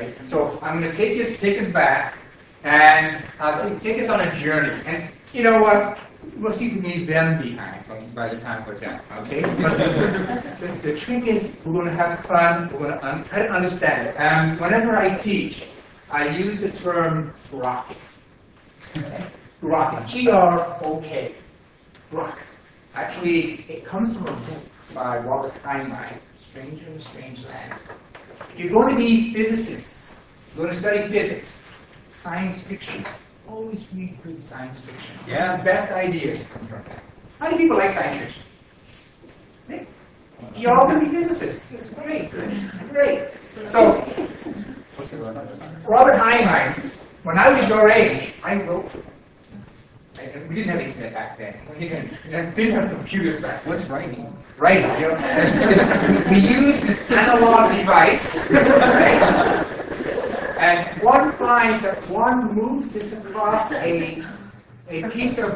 right? So I'm going to take us back, and I'll take us on a journey. And you know what? We'll see if we leave them behind by the time we're done, okay? But the trick is we're going to have fun. We're going to try to understand it. Whenever I teach, I use the term grok. Grok, G-R-O-K. Grok. Actually, it comes from a book by Robert Heinlein, Stranger in a Strange Land. If you're going to be physicists, you're going to study physics, science fiction, always read good science fiction. Yeah, the best ideas come from that. How do people like science fiction? Hey, you're all going to be physicists. This is great. Great. So, Robert Heinlein, when I was your age, I wrote. We didn't have internet back then. We didn't have computers back then. What's writing? Writing. You know? We used this analog device, right? And one finds that one moves this across a piece of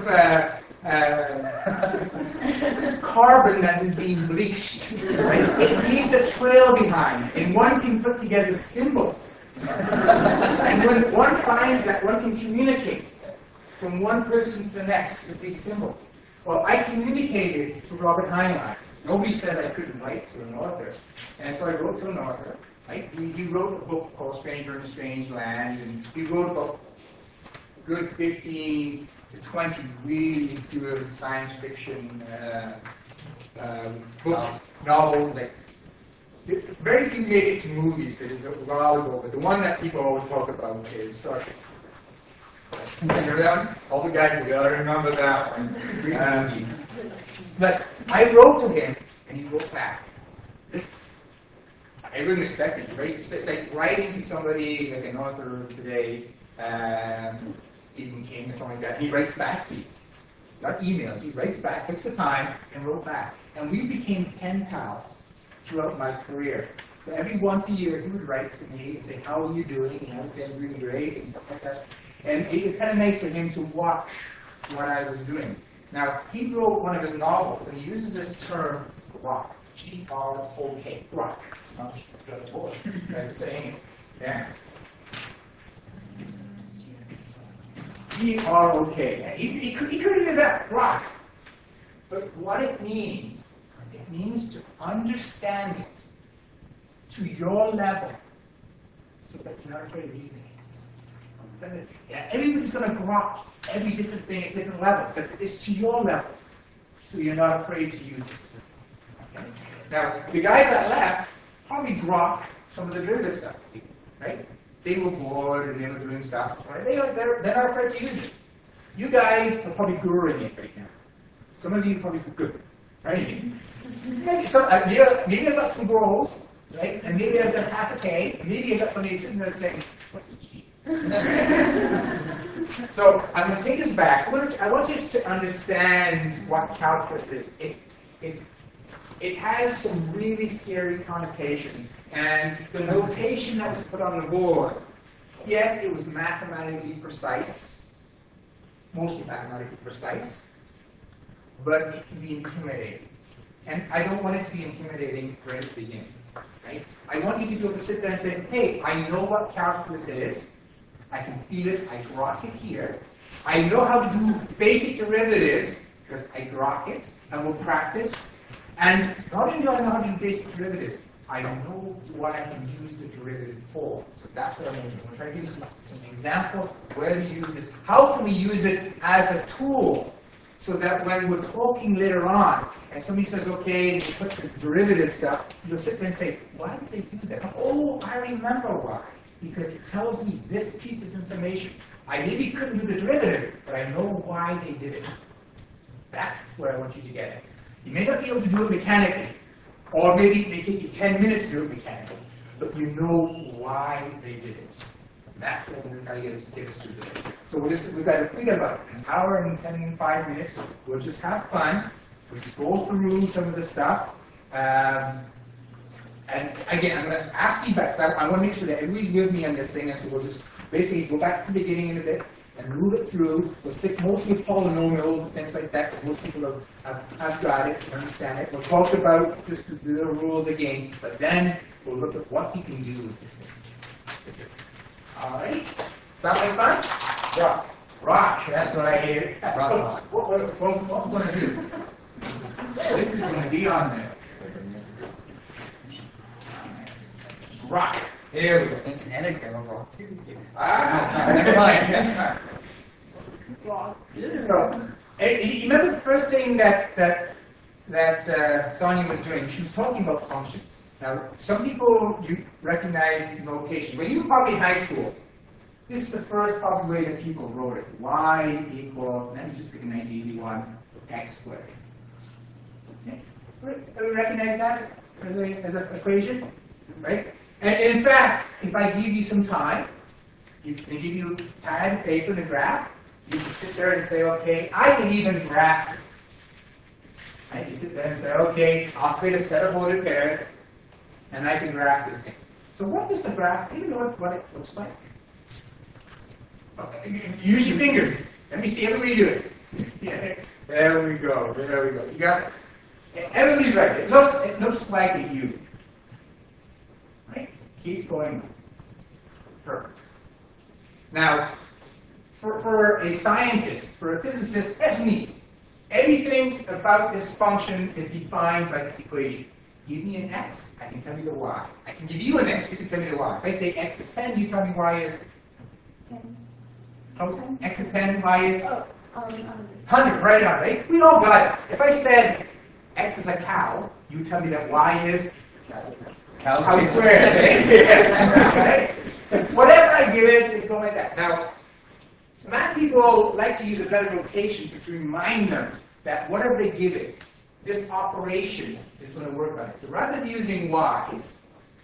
carbon that is being bleached. Right? It leaves a trail behind, and one can put together symbols. And when one finds that one can communicate from one person to the next with these symbols. Well, I communicated to Robert Heinlein. Nobody said I couldn't write to an author. And so I wrote to an author. Right? He wrote a book called Stranger in a Strange Land, and he wrote about a good 15 to 20 really good science fiction books, novels. Like, very few made it to movies, but it's a while ago. But the one that people always talk about is Star Trek. Remember that one? All the guys will remember that one. But I wrote to him, and he wrote back. I wouldn't expect it, right? It's like writing to somebody, like an author today, Stephen King or something like that. He writes back to you. Not emails. He writes back, takes the time, and wrote back. And we became pen pals throughout my career. So every once a year, he would write to me and say, "How are you doing?" And I would say, "I'm really great," and stuff like that. And it was kind of nice for him to watch what I was doing. Now, he wrote one of his novels, and he uses this term, grok, G-R-O-K, grok. Not just the boy, you guys are saying it. Yeah. G-R-O-K. He could have done that, grok. But what it means to understand it to your level so that you're not afraid of using it. Yeah, everybody's going to grok every different thing at different levels, but it's to your level, so you're not afraid to use it. Okay? Now, the guys that left probably grok some of the derivative stuff, right? They were bored and they were doing stuff, so they're not afraid to use it. You guys are probably guruing it right now. Some of you are probably good, right? Maybe I've got some goals, right? And maybe I've got half a K, and maybe I've got somebody sitting there saying, "What's the G?" So I'm going to take us back. I want you to understand what calculus is. It has some really scary connotations. And the notation that was put on the board, yes, it was mathematically precise, mostly mathematically precise, but it can be intimidating. And I don't want it to be intimidating right at the beginning. Right? I want you to be able to sit there and say, "Hey, I know what calculus is. I can feel it. I grok it here. I know how to do basic derivatives because I grok it, and we'll practice. And not only do I know how to do basic derivatives, I know what I can use the derivative for." So that's what I'm going to do. I'm going to try to give you some examples of where to use it. How can we use it as a tool so that when we're talking later on, and somebody says, "Okay," and you put this derivative stuff, you'll sit there and say, "Why did they do that?" "Oh, I remember why. Because it tells me this piece of information. I maybe couldn't do the derivative, but I know why they did it." That's where I want you to get it. You may not be able to do it mechanically, or maybe it may take you 10 minutes to do it mechanically, but you know why they did it. That's what we're going to try to get us through today. So we've got about an hour and 5 minutes. We'll just have fun. We'll just go through some of the stuff. And again, I'm going to ask you back, because I want to make sure that everybody's with me on this thing, and so we'll just basically go back to the beginning in a bit and move it through. We'll stick mostly with polynomials and things like that, because most people have got it and understand it. We'll talk about just the rules again, but then we'll look at what you can do with this thing. All right. Sound like fun? Rock. Rock. That's what I hear. Rock. What we're going to do? This is going to be on there. Rock. Here we go. It's an anagram of rock. Never mind. So, you remember the first thing that Sonia was doing? She was talking about functions. Now, some people you recognize notation. When you were probably in high school, this is the first probably way that people wrote it. Y equals, let me just pick a 1981, x squared. Okay. Everybody recognize that as an equation? Right? And in fact, if I give you some time, I give you pad, paper, and a graph, you can sit there and say, okay, I can even graph this. I can sit there and say, okay, I'll create a set of ordered pairs, and I can graph this. So what does the graph, do you know what it looks like? Okay, use your fingers. Let me see everybody do it. Yeah. There we go, there we go. You got it? Everybody's right. It looks like a U. Right? Keeps going. Perfect. Now, for a scientist, for a physicist, that's neat. Everything about this function is defined by this equation. Give me an x, I can tell you the y. I can give you an x, you can tell me the y. If I say x is 10, you tell me y is 10. X is 10, y is 100. 100, right on, right? We all got it. If I said x is a cow, you tell me that y is cow squared. Right? Whatever I give it, it's going like that. Now, math people like to use a better notation to remind them that whatever they give it, this operation is going to work on it. So rather than using y's,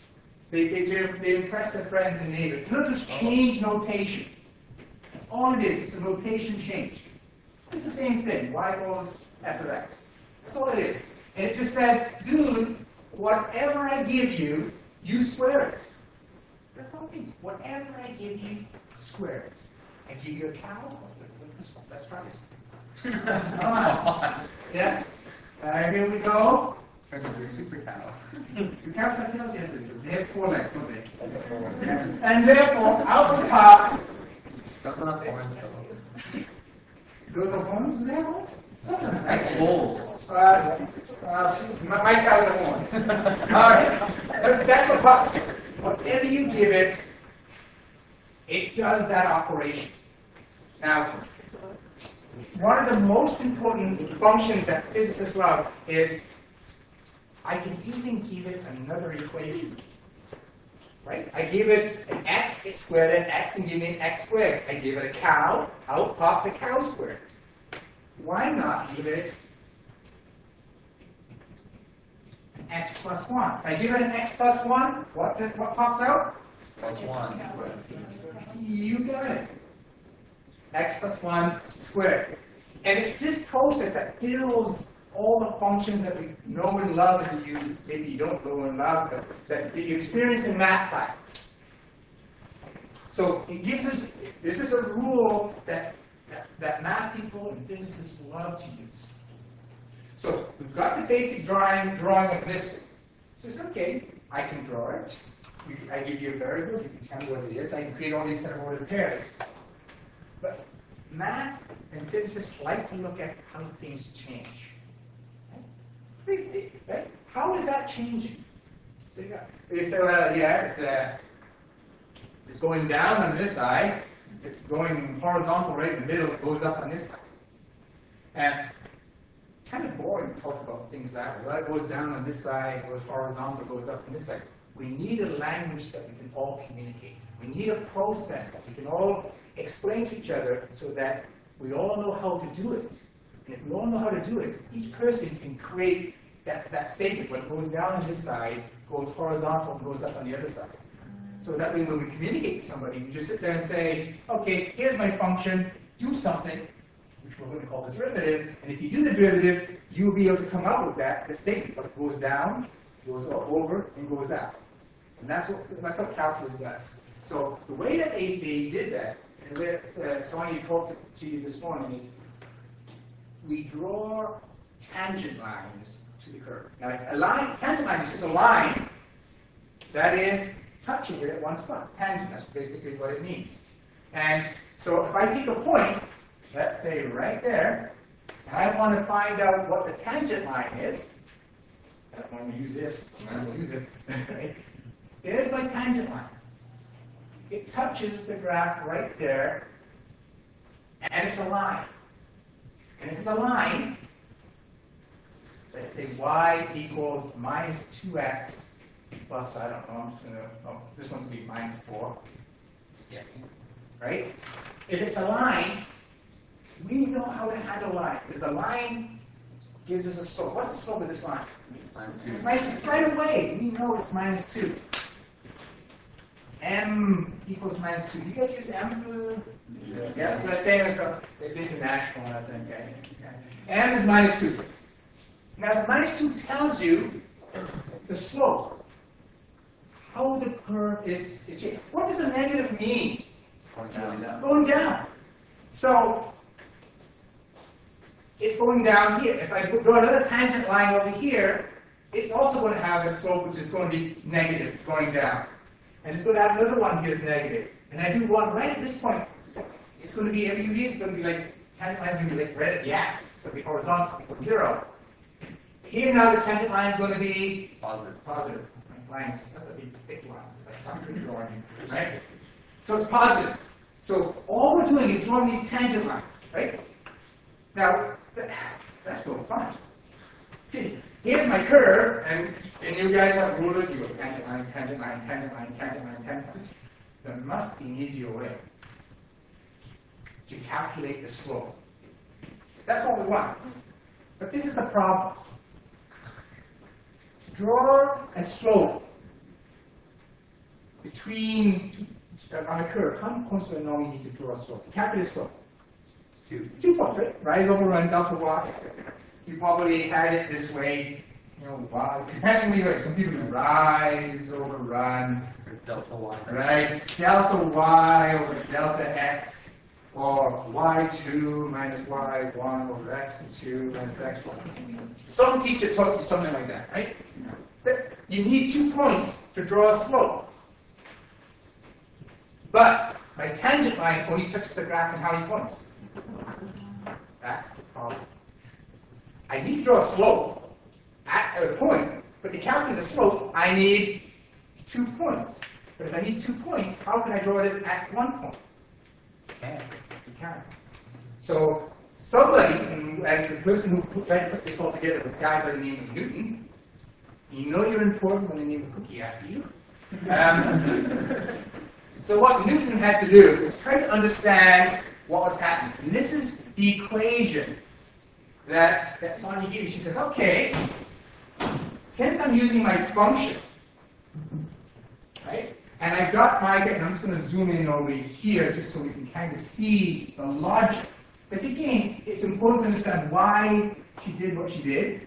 they impress their friends and neighbors. They'll just change notation. That's all it is. It's a notation change. It's the same thing. Y equals f of x. That's all it is. And it just says, dude, whatever I give you, you square it. That's all it means. Whatever I give you, square it. I give you a cow. Let's try this. Come on. Yeah. Here we go. Turns into a super cow. Do cows have tails? Yes, they do. They have 4 legs, don't they? And therefore, out the top. Those are not horns, though. Those are horns? Do they have horns? Something like Like that. bulls. My cows are horns. All right. But that's the problem. Whatever you give it, it does that operation. Now, one of the most important functions that physicists love is I can even give it another equation. Right? I give it an x, it squared an x, and give me an x squared. I give it a cow, out pop the cow squared. Why not give it an x plus 1? If I give it an x plus 1, what pops out? Plus 1. You got it. X plus 1 squared. And it's this process that builds all the functions that we know and love, and maybe you don't know and love, but that you experience in math classes. So it gives us, this is a rule that math people and physicists love to use. So we've got the basic drawing of this. So it's okay, I can draw it. I give you a variable, you can tell me what it is. I can create all these set of ordered pairs. But math and physicists like to look at how things change. Right? How is that changing? So you say, well, yeah, it's going down on this side. It's going horizontal right in the middle. It goes up on this side. And kind of boring to talk about things that way. Well, it goes down on this side, goes horizontal, goes up on this side. We need a language that we can all communicate. We need a process that we can all explain to each other so that we all know how to do it. And if we all know how to do it, each person can create that statement. When it goes down on this side, goes horizontal, and goes up on the other side. So that way when we communicate to somebody, we just sit there and say, okay, here's my function, do something, which we're going to call the derivative, and if you do the derivative, you'll be able to come up with the statement. But it goes down, goes over, and goes up. And that's what calculus does. So the way that they did that, and the way that Sonia talked to you this morning, is we draw tangent lines to the curve. Now, tangent line is just a line that is touching it at one spot. Tangent, that's basically what it means. And so if I pick a point, let's say right there, and I want to find out what the tangent line is, I'm going to use this, I'm going to use it. Right? There's my tangent line. It touches the graph right there, and it's a line. And if it's a line, let's say y equals minus 2x plus, I don't know, I'm just going to, oh, this one's going to be minus 4. Just guessing. Right? If it's a line, we know how to handle a line, because the line gives us a slope. What's the slope of this line? -2. Right away, we know it's minus 2. M equals minus 2. You guys use M for? Yeah, so that's saying it's international, I think. Okay? M is minus 2. Now, the minus 2 tells you the slope. How the curve is shaped. What does a negative mean? Going down. Going down. So, it's going down here. If I draw another tangent line over here, it's also going to have a slope which is going to be negative, it's going down. And it's going to have another one here that's negative. And I do one right at this point. It's going to be, every it's going to be like, tangent line is going to be like right at the axis. It's going to be horizontal, equals 0. Here now the tangent line is going to be Positive. positive. Lines, that's a big thick line. It's like something drawing, right? So it's positive. So all we're doing is drawing these tangent lines, right? Now, that's no fun. Here's my curve, and you guys have rulers, you go tangent line, tangent line, tangent line, tangent line, tangent line. There must be an easier way to calculate the slope. That's all we want. But this is the problem. To draw a slope between, on a curve, how many points do I normally need to draw a slope? To calculate a slope? 2. 2 points, right? Rise over run, delta y. You probably had it this way, you know, y. Depending on some people do rise over run, Or delta y. right? Delta y over delta x, or y2 minus y1 over x2 minus x1. Some teacher taught you something like that, right? But you need 2 points to draw a slope. But my tangent line only touches the graph in how many points? That's the problem. I need to draw a slope at a point, but to calculate the slope, I need 2 points. But if I need 2 points, how can I draw it at 1 point? You can't. So somebody, and the person who tried to put this all together was a guy by the name of Newton. You know you're important when they name a cookie after you. So what Newton had to do was try to understand what was happening. And this is the equation that Sonia gave me. She says, okay, since I'm using my function, right, and I've got my, and I'm just going to zoom in over here just so we can kind of see the logic. Because again, it's important to understand why she did what she did.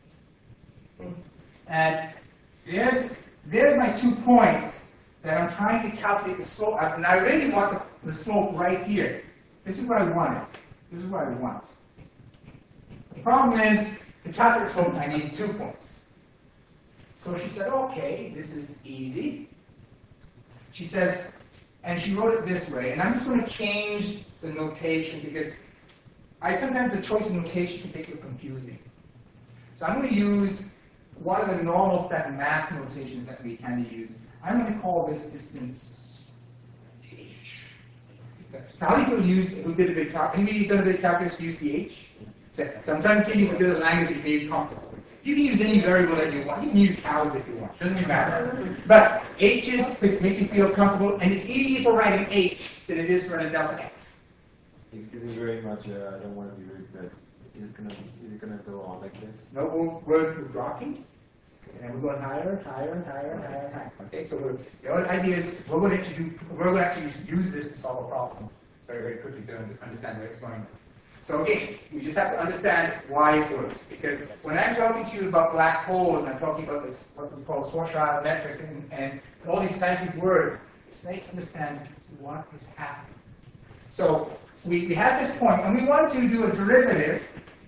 And there's my 2 points that I'm trying to calculate the slope. And I really want the slope right here. This is what I wanted. This is what I want. The problem is, to calculate the slope, I need 2 points. So she said, okay, this is easy. She says, and she wrote it this way, and I'm just going to change the notation because sometimes the choice of notation can make it confusing. So I'm going to use one of the normal set math notations that we tend to use. I'm going to call this distance h. So how do you use a bit of a calculation? Maybe you've done a bit of calculus to use the h? So I'm trying to give you a bit of language that you may be comfortable. You can use any variable that you want. You can use cows if you want. Doesn't matter. But h makes you feel comfortable, and it's easier to write an h than it is for a delta x. Excuse me very much, I don't want to be rude, but is it gonna go on like this? No, we're rocking, and we're going higher, higher, and higher, and higher, and higher. Okay, so the idea is we're going to actually use this to solve a problem very, very quickly to understand where it's going. So again, we just have to understand why it works. Because when I'm talking to you about black holes, I'm talking about this, what we call Schwarzschild metric, and all these fancy words, it's nice to understand what is happening. So we have this point, and we want to do a derivative,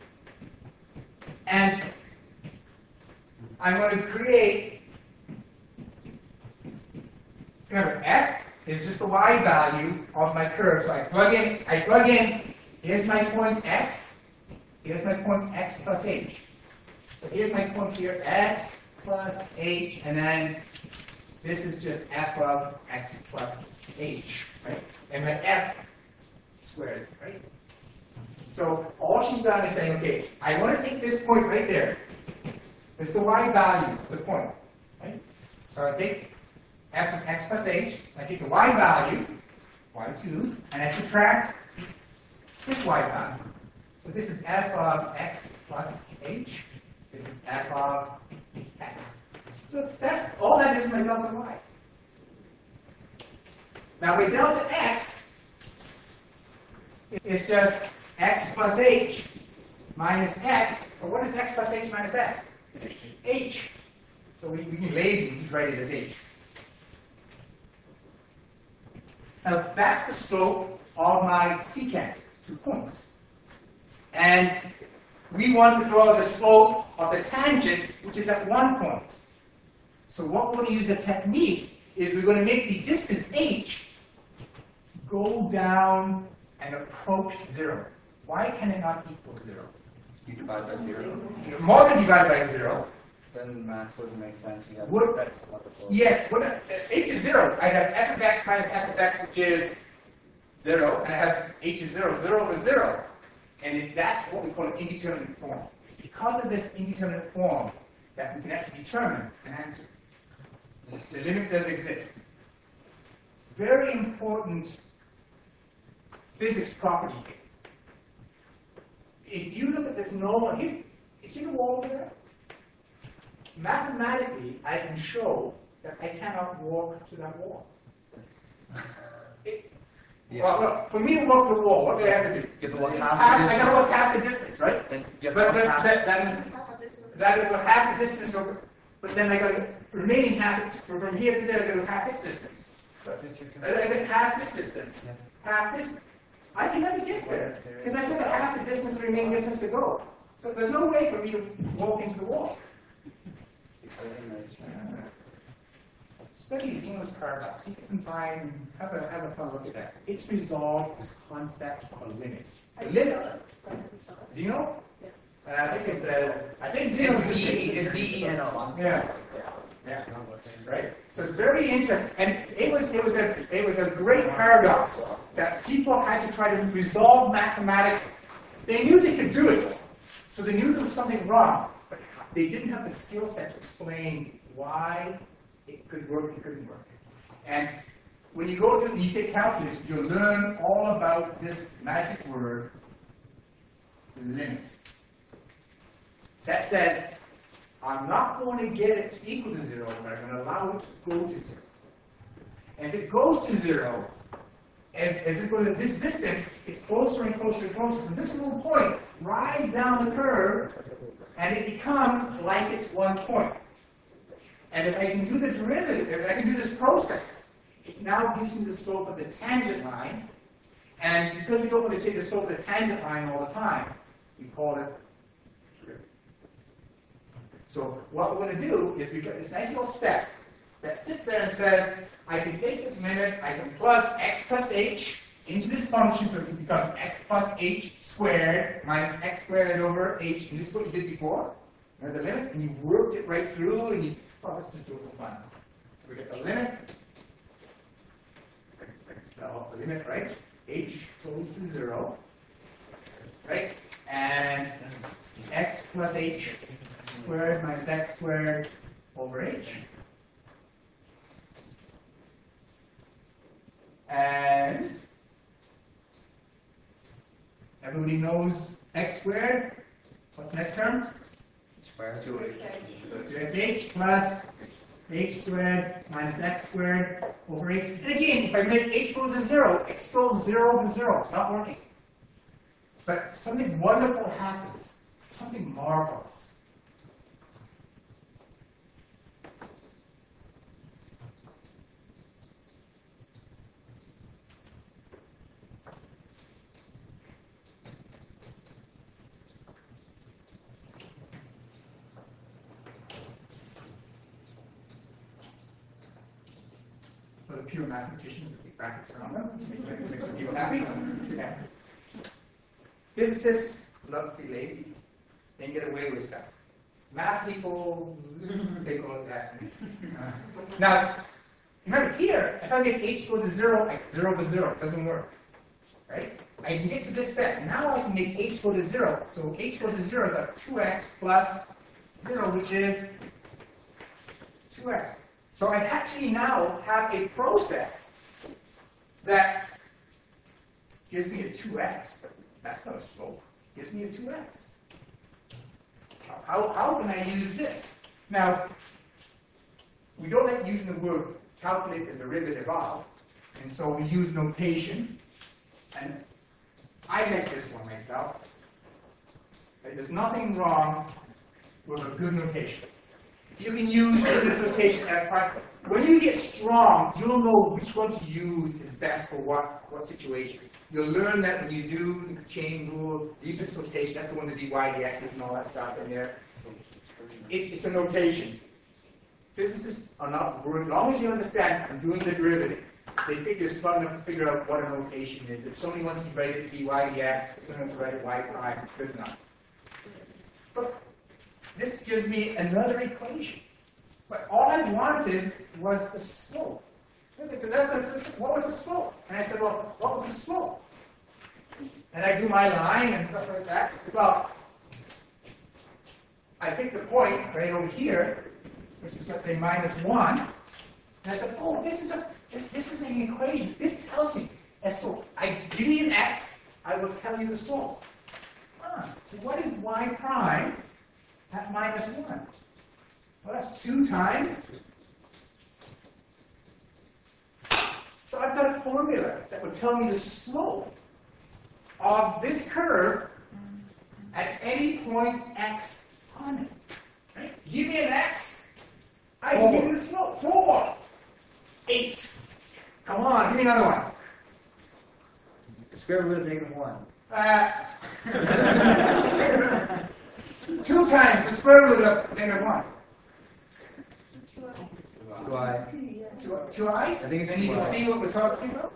and I'm going to create Remember, f is just the y value of my curve. So I plug in, here's my point x, here's my point x plus h. So here's my point here, x plus h, and then this is just f of x plus h, right? And my f squared, right? So all she's done is saying, okay, I want to take this point right there. This is the y value of the point, right? So I take f of x plus h, I take the y value, y2, and I subtract this y value. So this is f of x plus h. This is f of x. So that's all that is my delta y. Now my delta x is just x plus h minus x. But what is x plus h minus x? H. So we can be lazy and just write it as h. Now that's the slope of my secant, 2 points. And we want to draw the slope of the tangent, which is at 1 point. So what we're going to use a technique is we're going to make the distance h go down and approach 0. Why can it not equal 0? You divide by 0. More than divided by 0. Then math wouldn't make sense. You have Would- that's wonderful. Yes, h is 0. I have f of x minus f of x, which is 0, and I have h is 0. 0 over 0. And that's what we call an indeterminate form. It's because of this indeterminate form that we can actually determine an answer. The limit does exist. Very important physics property here. If you look at this normal, you see the wall there? Mathematically, I can show that I cannot walk to that wall. Yeah. Well, look, for me to walk to the wall, what do I have to do? You have to walk half the I gotta walk half the distance, right? Then you have But to walk half. that is what half the distance over, but then I gotta, remaining half, from here to there, I gotta half this distance. I got half this distance, half this. I can never get there, because I still got half the distance, the remaining distance to go. So there's no way for me to walk into the wall. Study Zeno's paradox. You can find, have a fun look at that. It's resolved this concept of a limit. A limit. Zeno? And I think it's Zeno It's Z-E-N-O. Yeah. Yeah. Right. So it's very interesting, and it was a great paradox that people had to try to resolve mathematically. They knew they could do it, so they knew there was something wrong, but they didn't have the skill set to explain why it could work, it couldn't work. And when you go to, you take calculus, you'll learn all about this magic word, limit. That says, I'm not going to get it to equal to 0, but I'm going to allow it to go to 0. And if it goes to 0, as it goes to this distance, it's closer and closer and closer. So this little point rides down the curve, and it becomes like it's 1 point. And if I can do the derivative, if I can do this process, it now gives me the slope of the tangent line. And because we don't want to say the slope of the tangent line all the time, we call it derivative. So what we're going to do is we've got this nice little step that sits there and says, I can take this minute, I can plug x plus h into this function so it becomes x plus h squared minus x squared over h. And this is what you did before. The limits, and you worked it right through, and you, well, let's just do it for fun. So we get the limit. Spell the limit, right? H goes to 0, right? And x plus h squared minus x squared over h. And everybody knows x squared. What's the next term? Square. 2h. So it's h plus h squared minus x squared over h. And again, if I make h goes to 0, it's still 0 to 0. It's not working. But something wonderful happens. Something marvelous. pure mathematicians with big brackets around them, to make some people happy. Yeah. Physicists love to be lazy. They can get away with stuff. Math people, they go like that. Now, remember here, if I make h go to 0, I 0 to 0. It doesn't work. Right? I can get to this step. Now I can make h go to 0. So h goes to 0, I've got 2x plus 0, which is 2x. So I actually now have a process that gives me a 2x, but that's not a slope. It gives me a 2x. How can I use this? Now, we don't like using the word calculate the derivative of, and so we use notation. And I like this one myself. There's nothing wrong with a good notation. You can use this notation at part. When you get strong, you'll know which one to use is best for what situation. You'll learn that when you do the chain rule, Leibniz notation, that's the one, the dy, dx's, and all that stuff in there. It's a notation. Physicists are not worried. As long as you understand I'm doing the derivative, they figure it's smart enough to figure out what a notation is. If somebody wants to write it dy dx, if someone wants to write it y prime, good enough. But this gives me another equation. But all I wanted was the slope. So what was the slope? And I said, well, what was the slope? And I do my line and stuff like that. I said, well, I picked the point right over here, which is, let's say, -1. And I said, oh, this is an equation. This tells me a slope. Give me an x, I will tell you the slope. So what is y prime at -1? Well, that's 2 times. So I've got a formula that would tell me the slope of this curve at any point x on it. Right? Give me an x, I can give you the slope. 4. 8. Come on, give me another one. The square root of -1. 2 times the square root of -1. 2i. 2 i's? I think it's and you can 2i. see what we're talking about?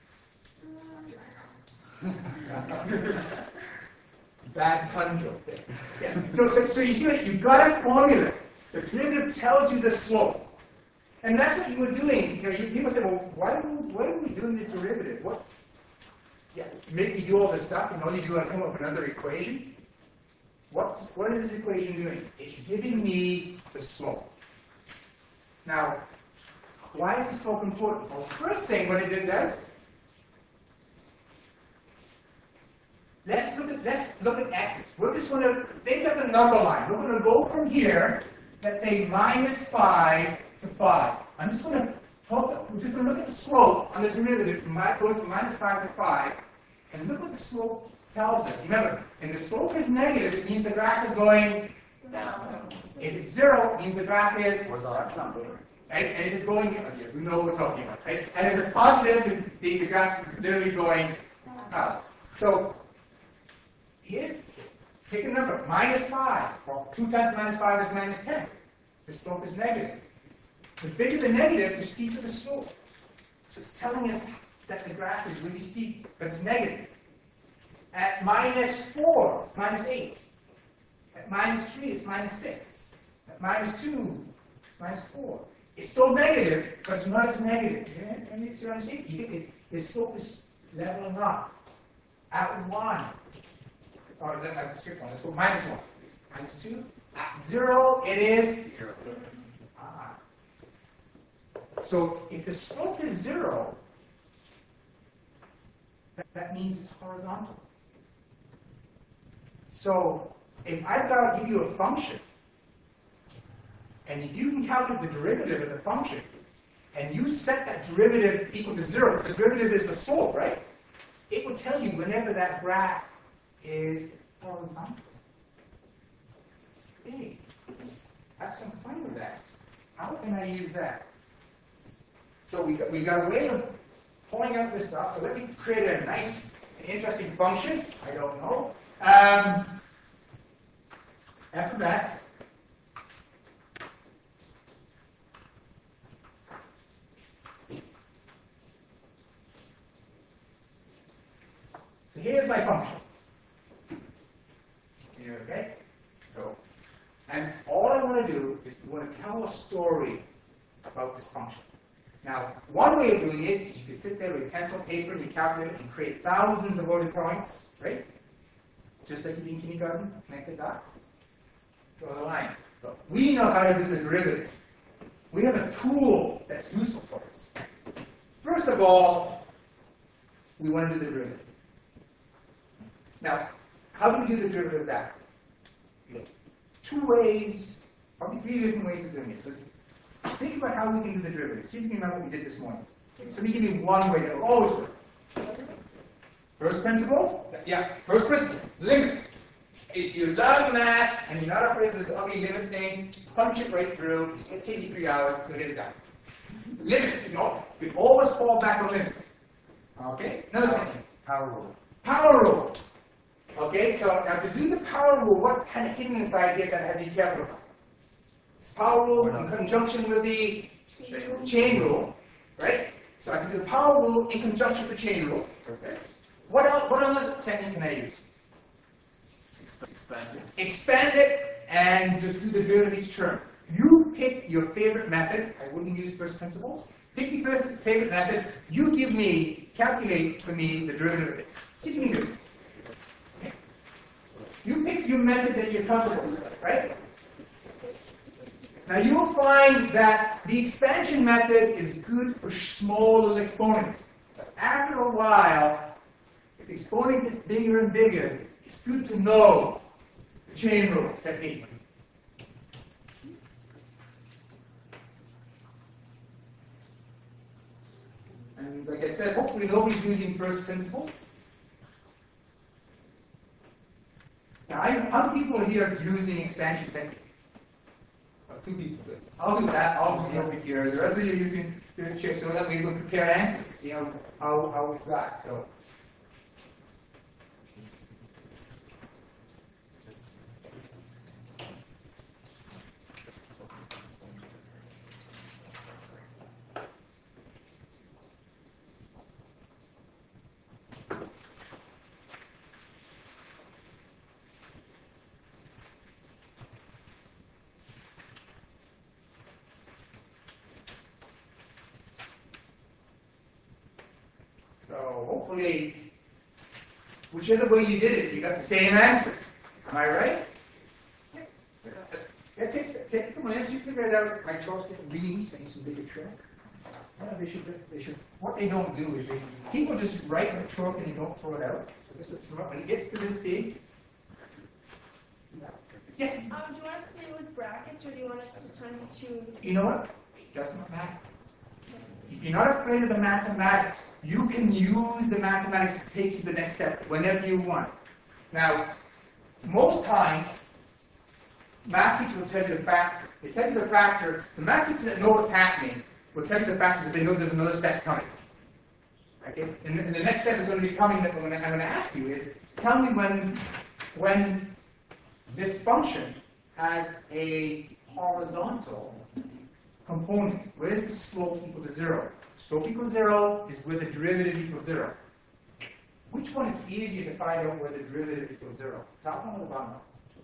Bad pun joke there. Yeah. So you see what you've got a formula. The derivative tells you the slope. And that's what you were doing. You know, people say, well, why are we doing the derivative? What? Yeah, make me do all this stuff and all you do is come up with another equation. What is this equation doing? It's giving me the slope. Now, why is the slope important? Well, first thing what it does, let's look at x's. We're just going to think of a number line. We're going to go from here, let's say -5 to 5. I'm just going to look at the slope on the derivative from going from -5 to 5, and look what the slope tells us. Remember, if the slope is negative, it means the graph is going down. If it's 0, it means the graph is horizontal. Right? And if it's going, okay, we know what we're talking about, right? And if it's positive, the graph is literally going up. So here's, pick a number, -5. Well, 2 times -5 is -10. The slope is negative. The bigger the negative, the steeper the slope. So it's telling us that the graph is really steep, but it's negative. At -4, it's -8. At -3, it's -6. At -2, it's -4. It's still negative, but it's not as negative. And you see what I'm saying? The slope is leveling off. At 1, or let's skip 1, let's go -1. It's -2. At 0, it is 0. So if the slope is 0, that means it's horizontal. So if I've got to give you a function, and if you can calculate the derivative of the function, and you set that derivative equal to 0, the derivative is the slope, right? It will tell you whenever that graph is horizontal. Hey, let's have some fun with that. How can I use that? So we got a way of pulling out this stuff. So let me create a nice, interesting function. I don't know. F of x. So here's my function. Okay? So, and all I want to do is I want to tell a story about this function. Now, one way of doing it is you can sit there with pencil, paper, and you calculate it and create thousands of ordered points, right? Just like you do in kindergarten, connect the dots, draw the line. But we know how to do the derivative. We have a tool that's useful for us. First of all, we want to do the derivative. Now, how do we do the derivative of that? Two ways, probably three different ways of doing it. So think about how we can do the derivative. See if you can remember what we did this morning. So let me give you one way that will always work. First principles? Yeah, first principle. Limit. If you love math and you're not afraid of this ugly limit thing, punch it right through. It'll take you 3 hours to get it done. Limit, you always fall back on limits. Okay? Another thing. Power rule. Power rule. Okay, so now to do the power rule, what's kind of hidden inside here that I have to be careful about? It's power rule in conjunction with the chain rule, right? So I can do the power rule in conjunction with the chain rule. Perfect. What other technique can I use? Expand it. Expand it and just do the derivative of each term. You pick your favorite method. I wouldn't use first principles. Pick your favorite method. You give me, calculate for me the derivative of this. See if you can do it. Okay. You pick your method that you're comfortable with, right? Now you'll find that the expansion method is good for small little exponents. But after a while, if the exponent gets bigger and bigger, it's good to know the chain rule technique. And like I said, hopefully nobody's using first principles. Now, how many people here are using expansion technique? 2 people. I'll do that. I'll do over here. The rest of you are using the check so that we will prepare answers. You know how we've got. So. So hopefully, whichever way you did it, you got the same answer. Am I right? Yeah, take a couple minutes. You figure it out. My choice different readings. I need some bigger chalk. They should. What they don't do is people just write the chalk and they don't throw it out. So this is when it gets to this big. Yes. Do you want us to do with brackets, or do you want us to turn to two? You know what? It doesn't matter. If you're not afraid of the mathematics, you can use the mathematics to take you to the next step whenever you want. Now, most times, math teachers will tell you the factor. They tell you the factor. The math teachers that know what's happening will tell you the factor because they know there's another step coming. Okay? And the next step is going to be coming that I'm going to ask you is, tell me when this function has a horizontal component. Where is the slope equal to 0? Slope equals 0 is where the derivative equals 0. Which one is easier to find out where the derivative equals 0? Top one or the bottom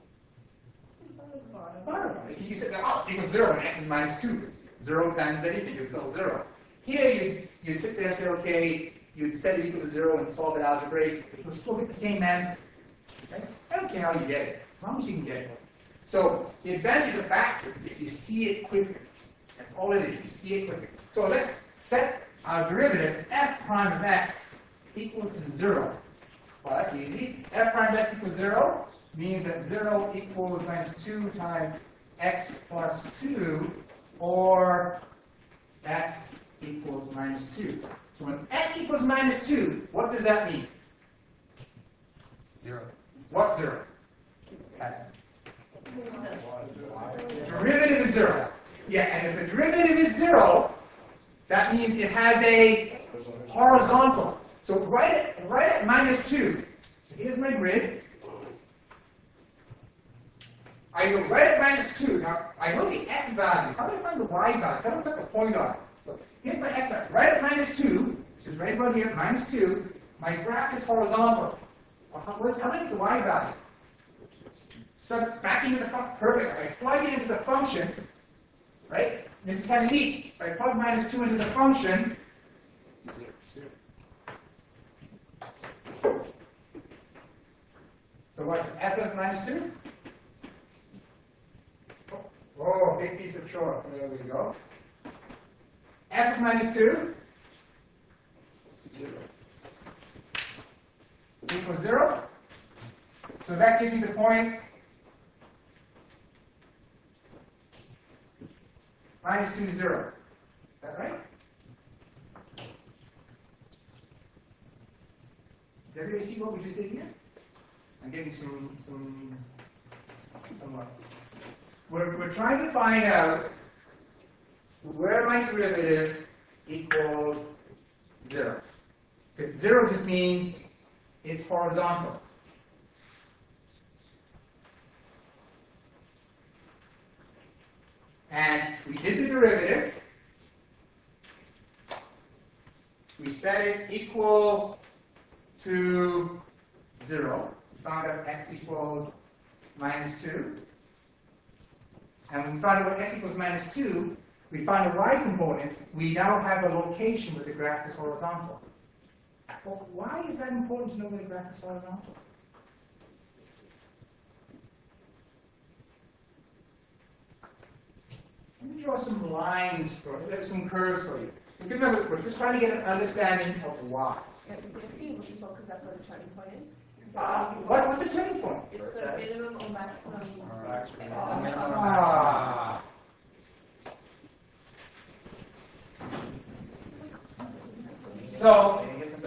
one? Bottom one. You say, oh, it's equals 0 and x is minus 2. 0 times anything is still 0. Here you sit there and say, okay, you'd set it equal to 0 and solve it algebraically. You'll still get the same answer. Okay? I don't care how you get it, as long as you can get it. So the advantage of factor is you see it quicker. That's all it is. You see it quicker. So let's set our derivative f prime of x equal to 0. Well, that's easy. F prime of x equals 0 means that 0 equals minus 2 times x plus 2, or x equals minus 2. So when x equals minus 2, what does that mean? 0. What 0? S. Derivative is 0. Yeah, and if the derivative is 0, that means it has a horizontal. So right at minus 2. So here's my grid. I go right at minus 2. Now, I know the x value. How do I find the y value? I don't put the point on it. So here's my x value. Right at minus 2, which is right about here, minus 2. My graph is horizontal. How many the y value? So back into the function. Perfect. I plug it into the function, right? This is kind of neat. If I plug minus 2 into the function, so what's f of minus 2? Oh, big piece of chalk. There we go. F of minus 2 equals 0. So that gives me the point minus 2, 0. Is that right? Did everybody see what we just did here? I'm getting some marks. We're trying to find out where my derivative equals 0. Because 0 just means it's horizontal. And we did the derivative. We set it equal to 0. We found out x equals minus 2. And when we found out what x equals minus 2, we found a y component. We now have a location where the graph is horizontal. Well, why is that important to know where the graph is horizontal? Let me draw some lines for you, some curves for you. Remember, we're just trying to get an understanding of why. Yeah, is it a field? Because that's what the turning point is. What's the turning point? It's the minimum or maximum. Ah. So,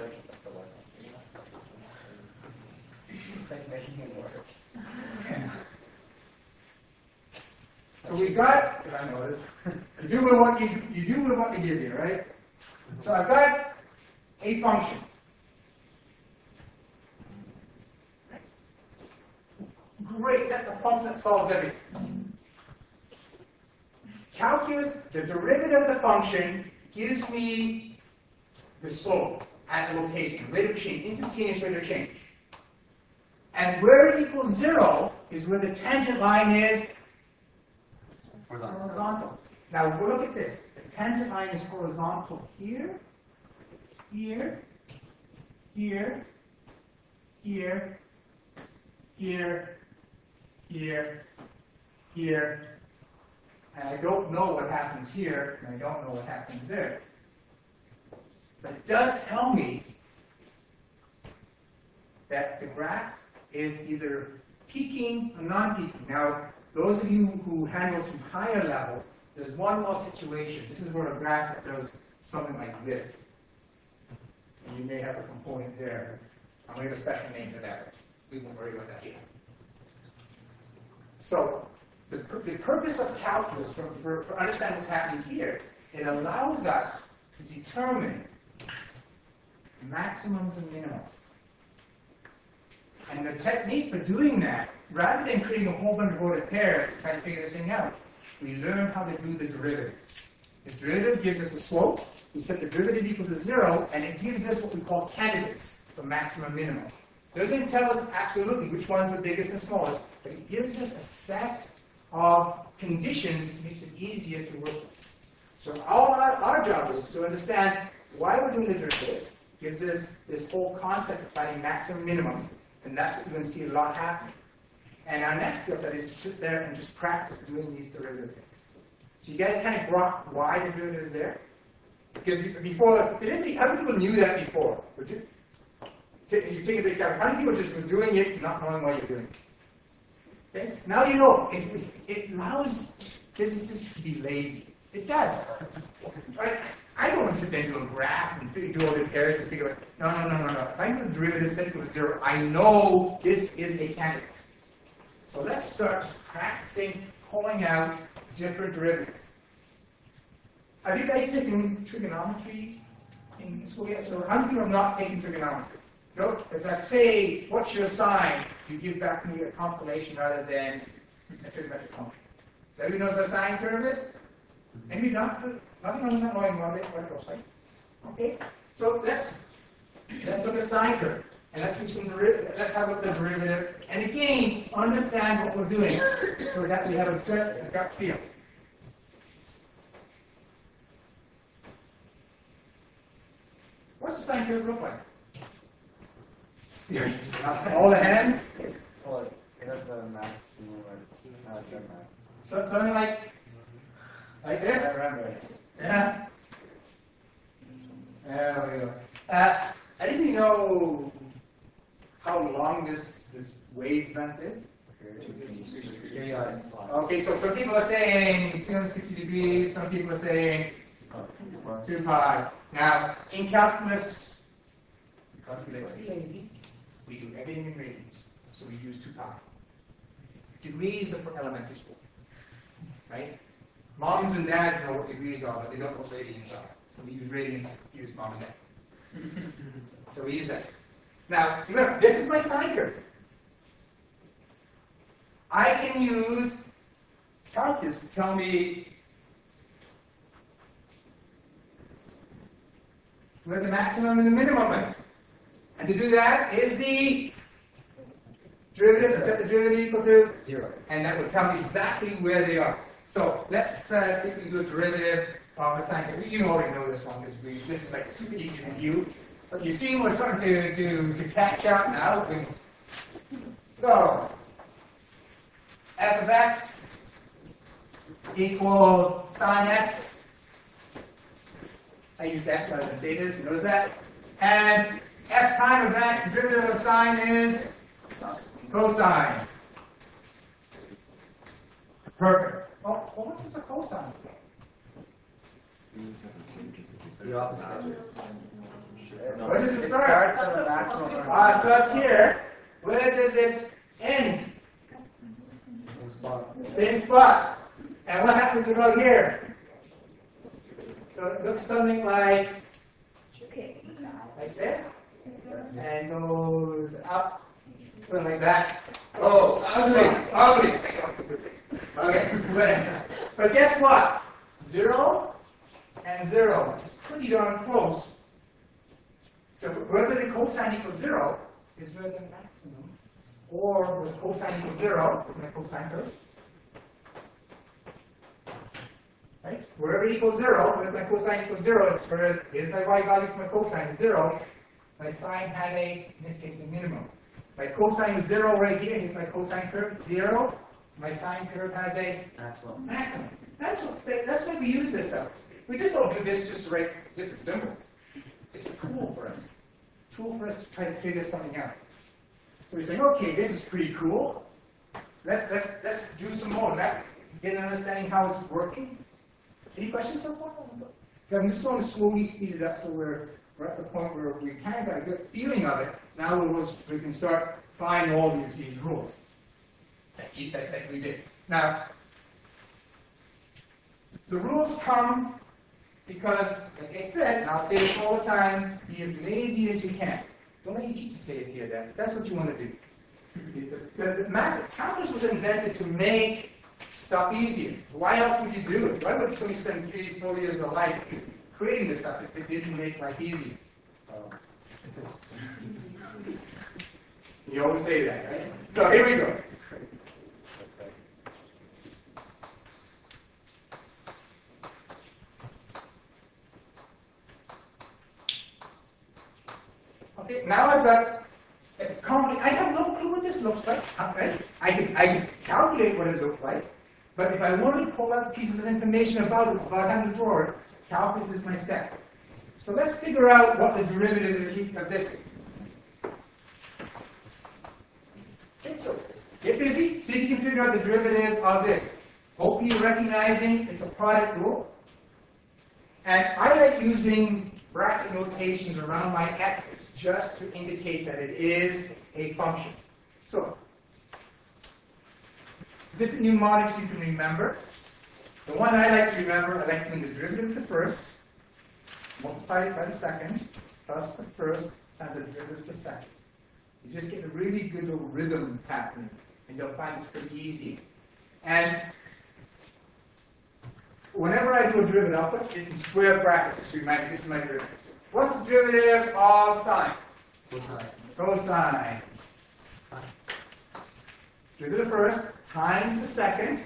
so we got, I know this, you do with what they give you, right? So I've got a function. Great, that's a function that solves everything. Calculus, the derivative of the function, gives me the slope at the location, rate of change, instantaneous rate of change. And where it equals 0 is where the tangent line is horizontal. Now look at this. The tangent line is horizontal here, here, here, here, here, here, here, and I don't know what happens here, and I don't know what happens there. But it does tell me that the graph is either peaking or non-peaking. Now, those of you who handle some higher levels, there's one more situation. This is where a graph does something like this. And you may have a component there. I'm going to have a special name for that. We won't worry about that yet. So, the purpose of calculus, for understanding what's happening here, it allows us to determine maximums and minimums. And the technique for doing that, rather than creating a whole bunch of ordered pairs to try to figure this thing out, we learn how to do the derivative. The derivative gives us a slope. We set the derivative equal to 0, and it gives us what we call candidates for maximum minimum. Doesn't tell us absolutely which one's the biggest and smallest, but it gives us a set of conditions that makes it easier to work with. So our job is to understand why we're doing the derivative. Gives us this whole concept of finding maximum minimums, and that's what you're going to see a lot happening. And our next skill set is to sit there and just practice doing these derivative things. So you guys kind of brought why the derivative is there? Because before, how many people knew that before? Would you? You take a big count. How many people just were doing it, not knowing why you're doing it? Okay? Now you know. It allows physicists to be lazy. It does. Right? I don't want to sit there and do a graph and do all the pairs and figure out, no. If I do the derivative set equal to 0, I know this is a candidate. So let's start just practicing pulling out different derivatives. Have you guys taken trigonometry in school yet? So how many people have not taken trigonometry? No? If I say, what's your sign? You give back me a constellation rather than a trigonometric function. So everybody knows what a sine curve is? Anybody not knowing what it looks like? Okay? So let's Let's look at sine curve. And let's do some let's have a look at the derivative. And again, understand what we're doing so that we have a gut feel. What's the sine curve look like? All the hands? Well, that's the maximum, So something like this? I remember. Yeah. There we go. I didn't know how long this wave length is. Okay, so some people are saying 360 degrees, some people are saying 2 pi. Now, in calculus, because we're very lazy, we do everything in radians. So we use 2 pi. Degrees are for elementary school, right? Moms and dads know what degrees are, but they don't know what radians are. So we use radians to use mom and dad. So we use that. Now, remember, this is my sine curve. I can use calculus to tell me where the maximum and the minimum is. And to do that is the derivative, set the derivative equal to 0. And that will tell me exactly where they are. So let's see if we can do a derivative of a sine curve. You already know this one because this is like super easy to review. But you see we're starting to catch up now. So f of x equals sine x. I used x rather than theta, you notice that? And f prime of x, the derivative of sine is cosine. Perfect. Oh, well, what is the cosine? The opposite. Where does it start? It starts here. Where does it end? Same spot. And what happens about here? So it looks something like this, and goes up, something like that. Oh, ugly. Okay, but guess what? 0 and 0 is pretty darn close. So wherever the cosine equals 0 is where the maximum, or where the cosine equals 0 is my cosine curve. Right? Wherever it equals 0, where's my cosine equals 0, it's where here's my y value for my cosine is 0. My sine had in this case, a minimum. My cosine is 0 right here, here's my cosine curve, 0. My sine curve has a maximum. That's why we use this stuff. We just don't do this just to write different symbols. It's a tool for us. Tool for us to try to figure something out. So we're saying, okay, this is pretty cool. Let's do some more. Get an understanding how it's working. Any questions so far? I'm just going to slowly speed it up so we're at the point where we kind of got a good feeling of it. Now we can start finding all these rules that we did. Now, the rules come because, like I said, and I'll say this all the time, be as lazy as you can. Don't let your teacher say it here, Dad. That's what you want to do. The calculus was invented to make stuff easier. Why else would you do it? Why would somebody spend 3-4 years of their life creating this stuff if it didn't make life easier? You always say that, right? So here we go. Okay, now I've got I have no clue what this looks like. Okay? I can calculate what it looks like, but if I wanted to pull out pieces of information about it without having to draw it, calculus is my step. So let's figure out what the derivative of this is. Okay, so get busy, see if you can figure out the derivative of this. Hope you're recognizing it's a product rule. And I like using bracket notations around my x's just to indicate that it is a function. So, different mnemonics you can remember. The one I like to remember, I like doing the derivative of the first, multiplied by the second, plus the first times the derivative of the second. You just get a really good little rhythm happening, and you'll find it's pretty easy. And whenever I do a derivative, I'll put it in square brackets to remind me this is my derivative. What's the derivative of sine? Cosine. Cosine. Derivative first times the second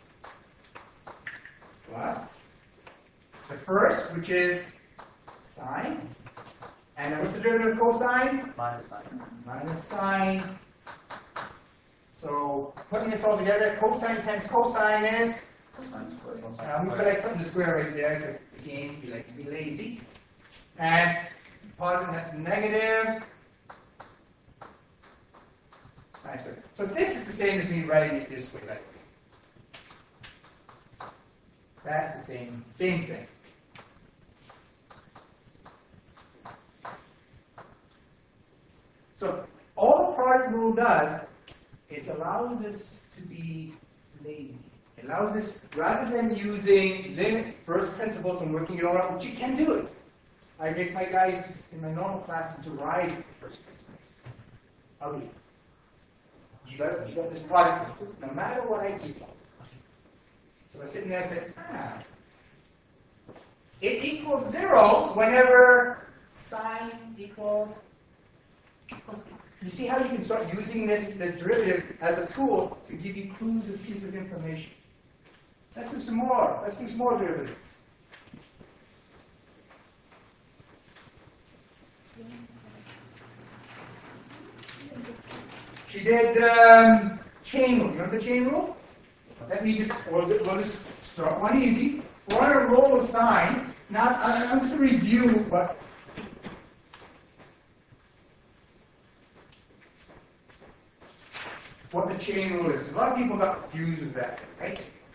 plus the first, which is sine. And then what's the derivative of cosine? Minus sine. Minus sine. So putting this all together, cosine times cosine is, Cosine squared. we could like putting the square right there because again we like to be lazy. And positive, that's negative. Sine squared. So this is the same as me writing it this way, right? That's the same thing. So all the product rule does is allows us to be lazy. It allows us, rather than using limit first principles and working it all out, which you can do it. I make my guys in my normal classes to ride the first principles. How do you? You got this product, no matter what I do. So I sit in there and say, it equals 0 whenever sine equals. You see how you can start using this derivative as a tool to give you clues of pieces of information. Let's do some more. Let's do some more derivatives. She did chain rule. You know the chain rule? Let me just, we'll just start one easy. We're on a roll of sine. Now, I'm just going to review what the chain rule is. Because a lot of people got confused with that, right?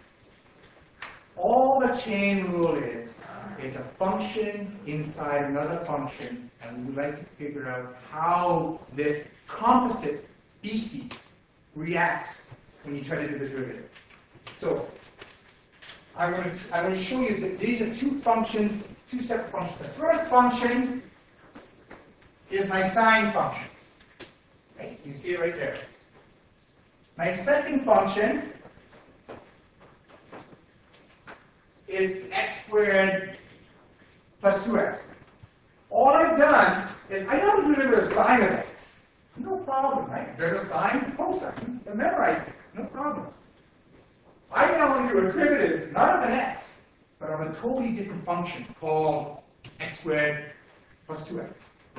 All the chain rule is a function inside another function, and we would like to figure out how this composite beastie reacts when you try to do the derivative. So I'm going to show you that these are two functions, two separate functions. The first function is my sine function. Okay? You can see it right there. My second function is x squared plus 2x. All I've done is I know the derivative of sine of x. No problem, right? Derivative of sine, cosine. I memorize it. No problem. I now want to do a derivative, not of an x, but of a totally different function called x squared plus 2x.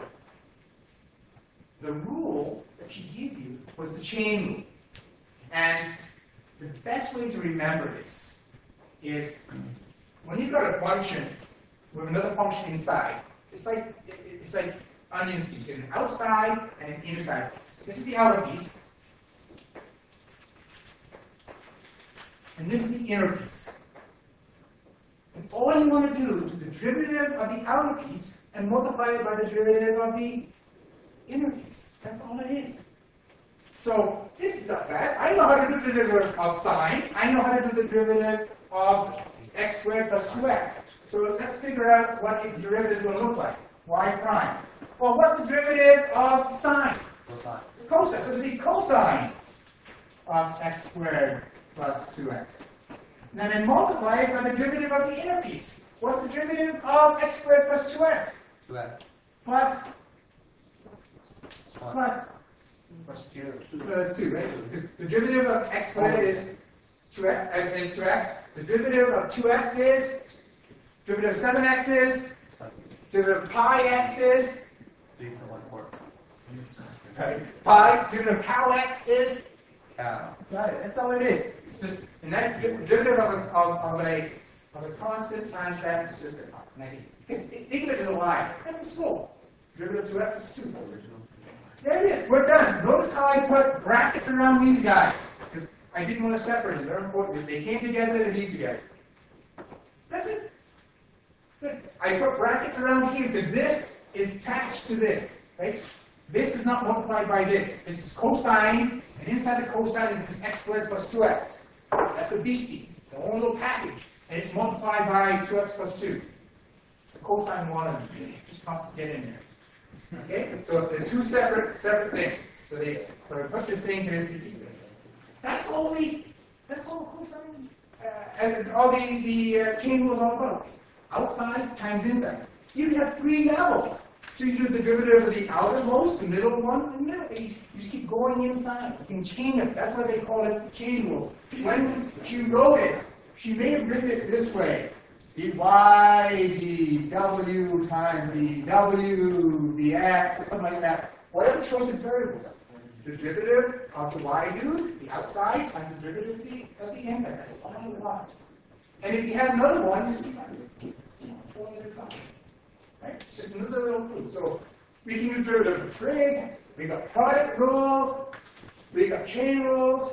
The rule that she gave you was the chain rule. And the best way to remember this is when you've got a function with another function inside, it's like onion skins, an outside and an inside piece. This is the outer piece, and this is the inner piece. And all you want to do is the derivative of the outer piece and multiply it by the derivative of the inner piece. That's all it is. So this is not bad. I know how to do the derivative of sine. I know how to do the derivative of x squared plus 2x. So let's figure out what its derivative is going to look like. Y prime. Well, what's the derivative of sine? Cosine. Cosine. So it'll be cosine of x squared plus 2x. And then multiply it by the derivative of the inner piece. What's the derivative of x squared plus 2x? 2x. Plus 1. plus 2, right? Because the derivative of x squared is 2x. The derivative of 2x is, derivative of 7x is, derivative of pi x is, 3 to 1/4. right? Pi, derivative of cow x is, Cow. got it. That's all it is. It's just, and that's the derivative of a constant times x is just a constant. Because think of it as a line. That's the slope. Derivative of 2x is 2. There it is. We're done. Notice how I put brackets around these guys. Because I didn't want to separate them. They're important. They came together, they need together. That's it. Good. I put brackets around here because this is attached to this. Right? This is not multiplied by this. This is cosine, and inside the cosine is this x squared plus 2x. That's a beastie. It's a whole little package. And it's multiplied by 2x plus 2. It's a cosine one of them. Just get in there. Okay? So they're two separate things. So I put this thing here together. That's all cosine, and all the chain rule is all about. Outside times inside. You can have 3 levels. So you do the derivative of the outermost, the middle one, and the middle. You just keep going inside. You can chain it. That's why they call it chain rule. When she wrote it, she may have written it this way. The y, the w times the w, the x, or something like that. Whatever shows the variables. The derivative of the y dude, the outside, times the derivative of the inside. That's all it was. And if you have another one, just keep 4 at a time. Right? It's just another little clue. So we can use derivative of trig, we got product rules, we got chain rules.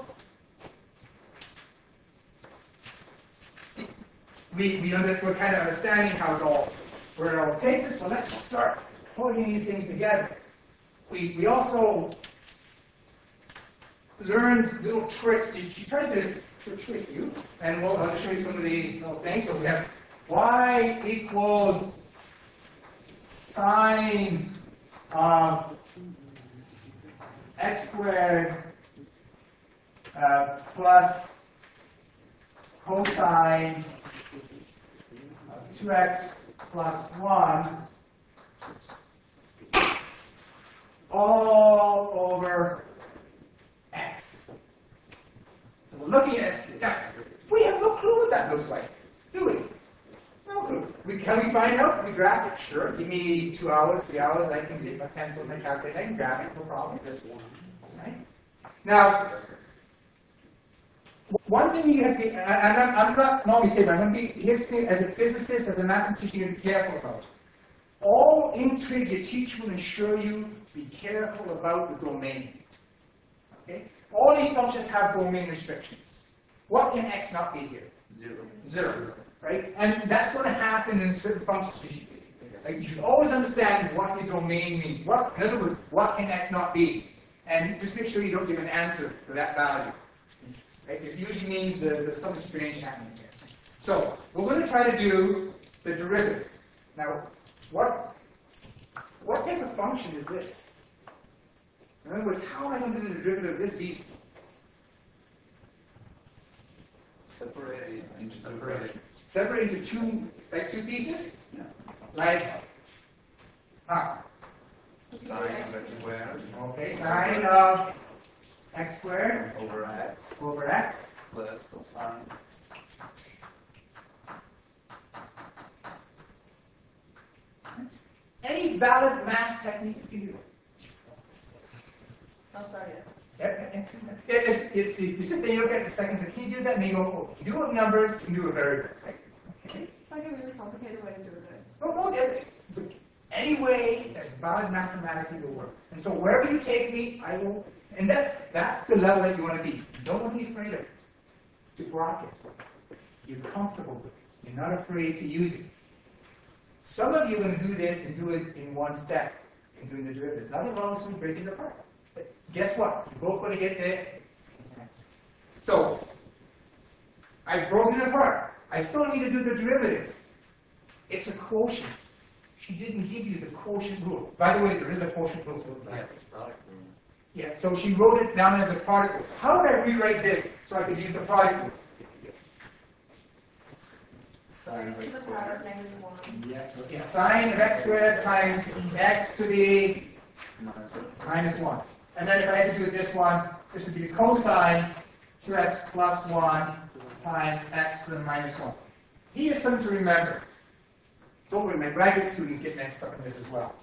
We're kind of understanding how where it all takes us. So let's start putting these things together. We also learned little tricks. She tried to trick you, and I'll show you some of the little things. So we have y equals sine of x squared plus cosine of 2x plus 1 all over x. So we're looking at that. We have no clue what that looks like, do we? No clue. Can we find out? We graph it? Sure. Give me 2 hours, 3 hours. I can take my pencil and my calculator. I can graph it. No problem. Right? Now, one thing you have to be, and I'm not normally saying, but I'm going to be, here's the thing, as a physicist, as a mathematician, you have to be careful about. All in trig, your teacher will ensure you to be careful about the domain. Okay? All these functions have domain restrictions. What can x not be here? 0. Right? And that's going to happen in certain functions. Like, you should always understand what your domain means. In other words, what can x not be? And just make sure you don't give an answer for that value. Right? It usually means that there's something strange happening here. So we're going to try to do the derivative. Now, what type of function is this? In other words, how am I going to do the derivative of this beast? Separate Separate into two pieces? Yeah. Like, Sine of x squared okay, sine of x squared over x plus cosine. Any valid math technique you can do. Oh, sorry, yes. You sit there, you look at it in seconds, and can you do that? And you go, oh, you do it with numbers, you can do it very variables. Okay? It's like a really complicated way to do it. So any way that's valid mathematically will work. And so wherever you take me, I will. And that's the level that you want to be. You don't want to be afraid of it. To block it. You're comfortable with it. You're not afraid to use it. Some of you are going to do this and do it in one step in doing the derivatives. Nothing wrong with breaking it apart. But guess what? You're both going to get the same answer. So I've broken it apart. I still need to do the derivative. It's a quotient. She didn't give you the quotient rule. By the way, there is a quotient rule. Yes. Yeah, so she wrote it down as a product rule. How would I rewrite this so I could use the product rule? Sine of To x the power squared of -1. Yes. Okay. Sine of x squared times x to the minus 1. And then if I had to do this one, this would be cosine 2x plus 1 times x to the minus 1. Here's something to remember. Don't worry, my graduate students get mixed up in this as well.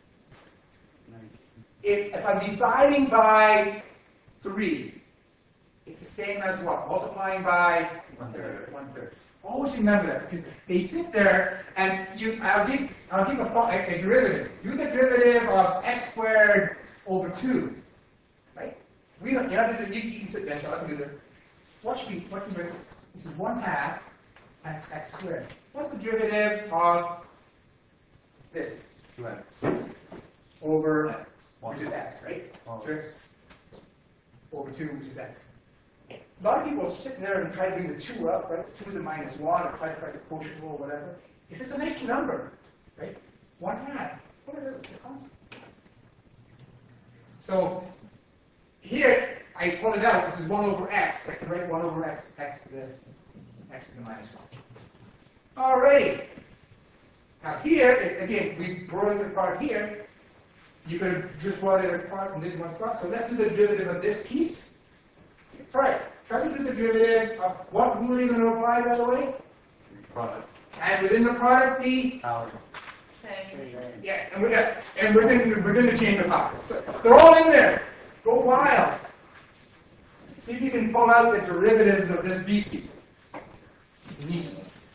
If I'm dividing by 3, it's the same as what? Multiplying by 1/3. 1/3. Always remember that, because they sit there and I'll give a derivative. Do the derivative of x squared over 2. Right? You can sit there, so I can do this. Watch me break this. This is 1/2 times x squared. What's the derivative of this? 2x. Over X. which is x, right? Oh. Just over 2, which is x. A lot of people sit there and try to bring the 2 up, right? 2 is a minus 1, or try to find the quotient rule, or whatever. If it's a nice number, right? 1/2, whatever, it's a constant. So here, I pull it out, this is 1 over x, but I can write 1 over x to the minus 1. Alrighty. Now here, again, we brought it apart here. You could have just brought it apart and did one spot. So let's do the derivative of this piece. Try it. Try to do the derivative of what rule are you going to apply, by the way? Product. And within the product, the Power. yeah, and within the chain of power. So they're all in there. Go wild. See if you can pull out the derivatives of this BC. Neat.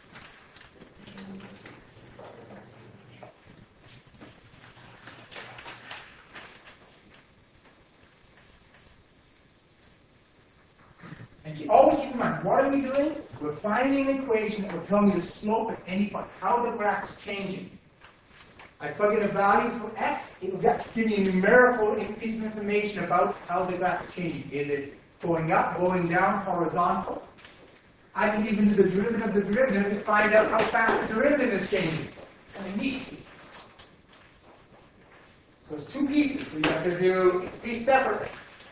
And you always keep in mind, what are we doing? We're finding an equation that will tell me the slope at any point, how the graph is changing. I plug in a value for x, it will just give me a numerical piece of information about how the graph is changing. Is it going up, going down, horizontal? I can even do the derivative of the derivative to find out how fast the derivative is changing. Kind of neat. So it's two pieces, so you have to do these separately.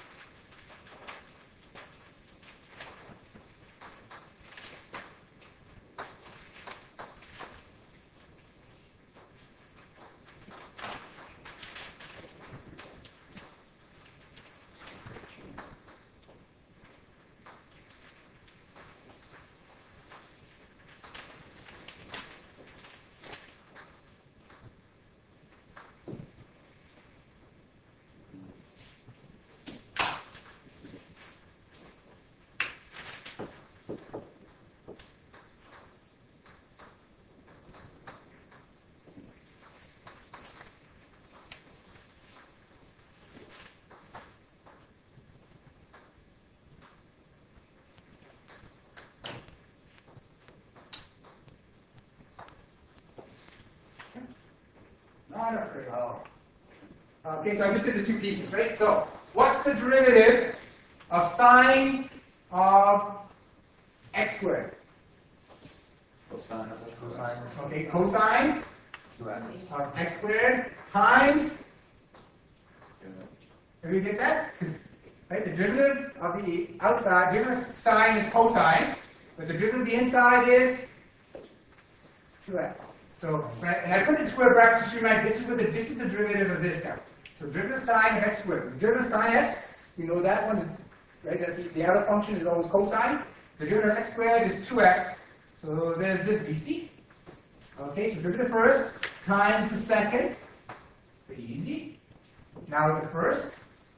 Not afraid. Oh. Okay, so I just did the two pieces, right? So, what's the derivative of sine of x squared? Cosine. Cosine. Okay, cosine 2x. of x squared times, can you get that? Right, the derivative of the outside, derivative of sine is cosine, but the derivative of the inside is 2x. So, and I put it in square brackets to show you, this is the derivative of this guy. So derivative of sine of x squared. The derivative of sine x, we know that one is, right, that's the other function is always cosine. The derivative of x squared is 2x. So there's this BC. Okay, so derivative first times the second. Pretty easy. Now the first.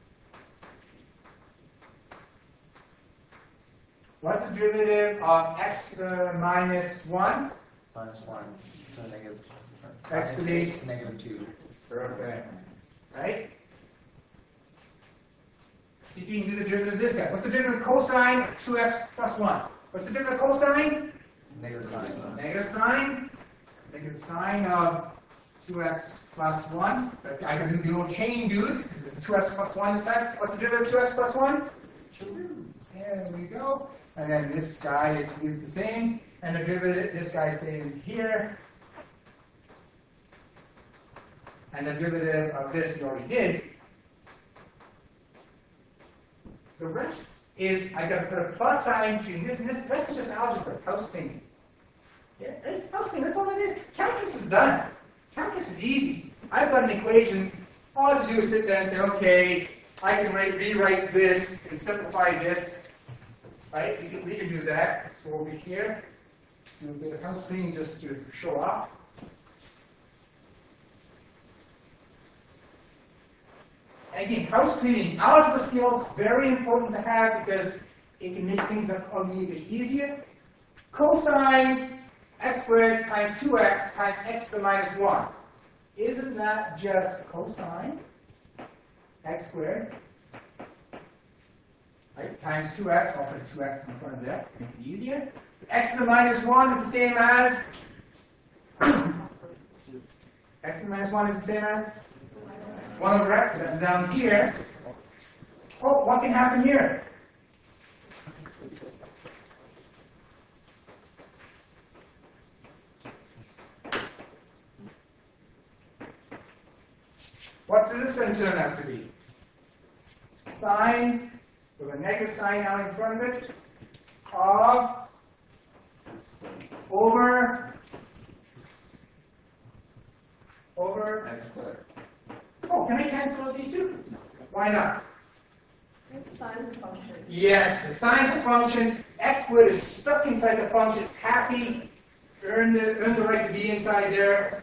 What's the derivative of x to the minus 1? Minus 1. So negative. X to the negative 2. Perfect. Right? See if you can do the derivative of this guy. What's the derivative of cosine of 2x plus 1? What's the derivative of cosine? Negative sine. Negative sine. Negative sine of 2x plus 1. I can do the old chain dude, because there's a 2x plus 1 inside. What's the derivative of 2x plus 1? 2. There we go. And then this guy is the same. And the derivative, this guy stays here. And the derivative of this we already did. The rest is, I got to put a plus sign between this and this. The rest is just algebra, house cleaning. Yeah, right? House cleaning, that's all it is. Calculus is done. Calculus is easy. I've got an equation. All I have to do is sit there and say, okay, I can rewrite this and simplify this. Right? We can do that. Let's go over here. Do a bit of house cleaning just to show off. And again, house cleaning, algebra skills, very important to have because it can make things a little bit easier. Cosine x squared times 2x times x to the minus 1. Isn't that just cosine x squared? Right, times 2x, I'll put 2x in front of that to make it easier. X to the minus 1 is the same as x to the minus 1 is the same as 1 over x, so that's down here. Oh, what can happen here? What does this then turn out to be? Sine, with a negative sign out in front of it, of over over. X squared. Oh, can I cancel out these two? Why not? It's the size of the function. Yes, the sine's a function. X squared is stuck inside the function. It's happy. Earn the right to be inside there.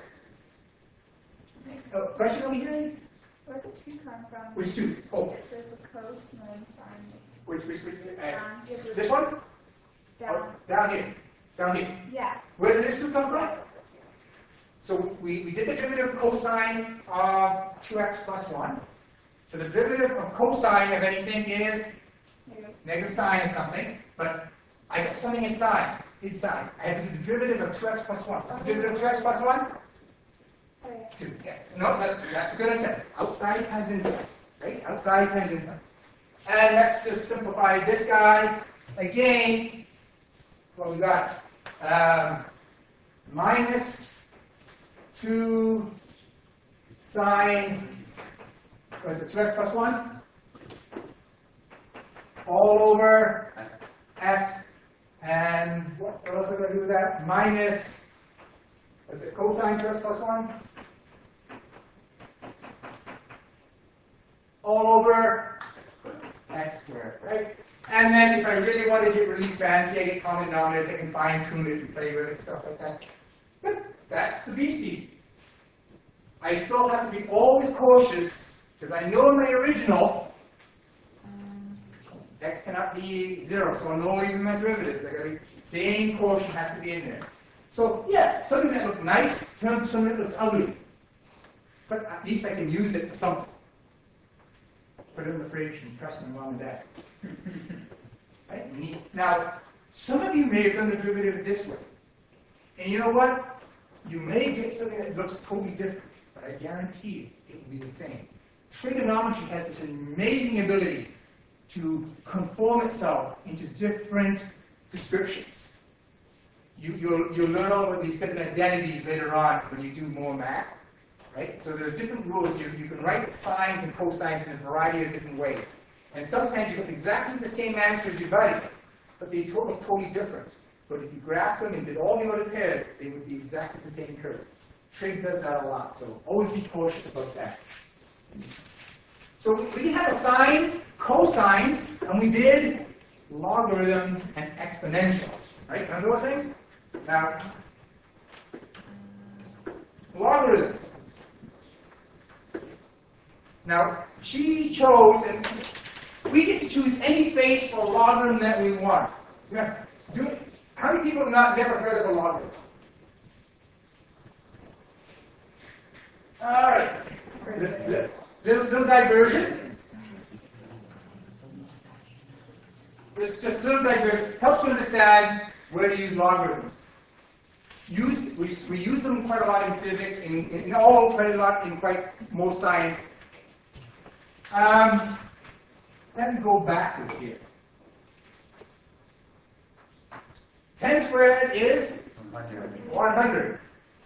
Oh, question over here? Where'd the 2 come from? Which two? Oh, It says the cos and then sine. which Down. Give the- this one? Down. Oh, down here. Down here. Yeah. Where did this two come from? That was the 2. So we did the derivative of cosine of 2x plus 1. So the derivative of cosine of anything is negative sine of something, but I got something inside. I have to do the derivative of 2x plus 1. What's the derivative of 2x plus 1? Oh, yeah. 2. Yes. No, that's good. I said outside times inside. Right? Outside times inside. And let's just simplify this guy. Again, what we got? Minus 2 sine, what is it, 2x plus 1? All over x. And what else am I going to do with that? Minus, what is it, cosine 2x plus 1? All over x squared, right? And then if I really want to get really fancy, I get common denominators, I can fine tune it and play with it, stuff like that. But that's the beastie. I still have to be always cautious, because I know in my original, x cannot be 0, so I know even my derivatives. I got to be, same quotient has to be in there. So yeah, something that looked nice turned to something that looked ugly. But at least I can use it for something. Put it in the fridge and trust my mom and dad. Right? Neat. Now, some of you may have done the derivative this way. And you know what? You may get something that looks totally different, but I guarantee you it will be the same. Trigonometry has this amazing ability to conform itself into different descriptions. You'll learn all of these different identities later on when you do more math. Right? So there are different rules. You can write sines and cosines in a variety of different ways. And sometimes you get exactly the same answer as your buddy, but they look totally different. But if you graph them and did all the other pairs, they would be exactly the same curve. Trig does that a lot, so always be cautious about that. So we had sines, cosines, and we did logarithms and exponentials. Right? Remember those things? Now, logarithms. Now, she chose, and we get to choose any base for logarithm that we want. How many people have never heard of a logarithm? All right. Little diversion. Just little diversion. Helps you understand where to use logarithms. We use them quite a lot in physics, quite a lot in most sciences. Let me go backwards here. 10 squared is 100.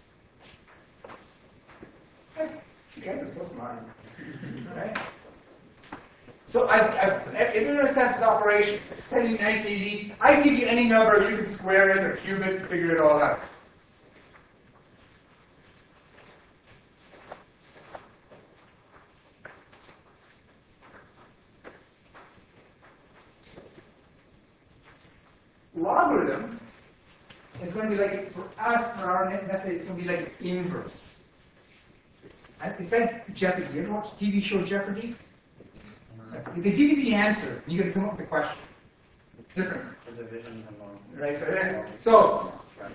You guys are so smart. Right? So if you understand this operation, it's pretty nice and easy. I can give you any number, you can square it or cube it, figure it all out. Logarithm is going to be like, for us, for our method, it's going to be like inverse. It's like Jeopardy. You ever watch the TV show Jeopardy? They give you the answer, and you got to come up with the question. It's different. Right? So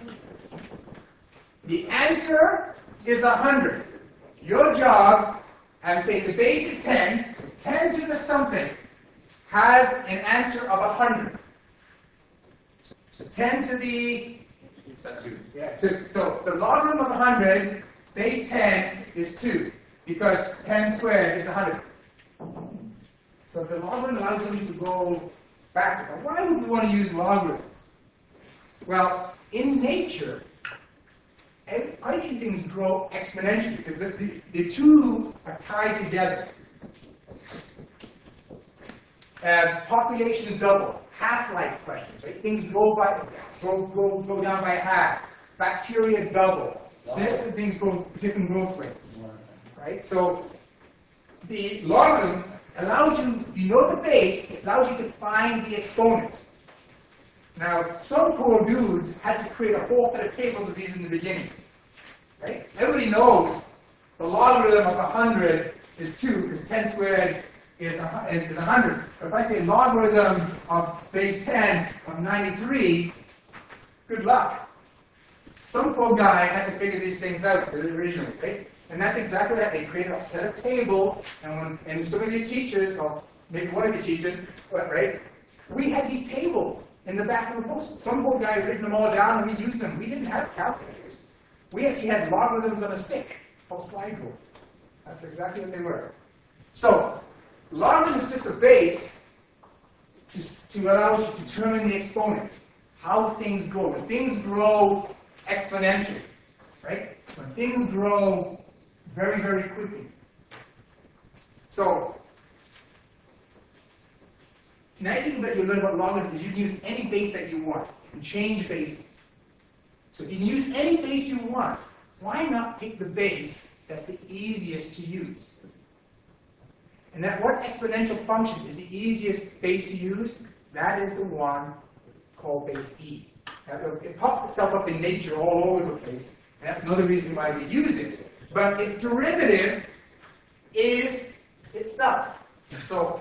the answer is 100. Your job, I would say the base is 10. So 10 to the something has an answer of 100. So 10 to the, yeah, so the logarithm of 100, base 10 is 2, because 10 squared is 100. So the logarithm allows you to go back. Why would we want to use logarithms? Well, in nature, quite a few things grow exponentially, because the two are tied together. Population is double. Half-life questions, right? Things go down by half. Bacteria double. Different things go different growth rates, right? So the logarithm allows you, if you know the base, it allows you to find the exponent. Now, some poor dudes had to create a whole set of tables of these in the beginning, right? Everybody knows the logarithm of 100 is 2, because 10 squared is 100. But if I say logarithm of base 10 of 93, good luck. Some poor guy had to figure these things out originally, right? And that's exactly that. They created a set of tables, and some of your teachers, or maybe one of your teachers, right? We had these tables in the back of the post. Some poor guy had written them all down, and we used them. We didn't have calculators. We actually had logarithms on a stick, called slide rule. That's exactly what they were. So, logarithm is just a base to allow us to determine the exponent, how things grow. When things grow exponentially, right? When things grow very, very quickly. So, the nice thing that you learn about logarithm is you can use any base that you want. You can change bases. So if you can use any base you want, why not pick the base that's the easiest to use? And that what exponential function is the easiest base to use? That is the one called base e. Now, it pops itself up in nature all over the place, and that's another reason why we use it. But its derivative is itself. So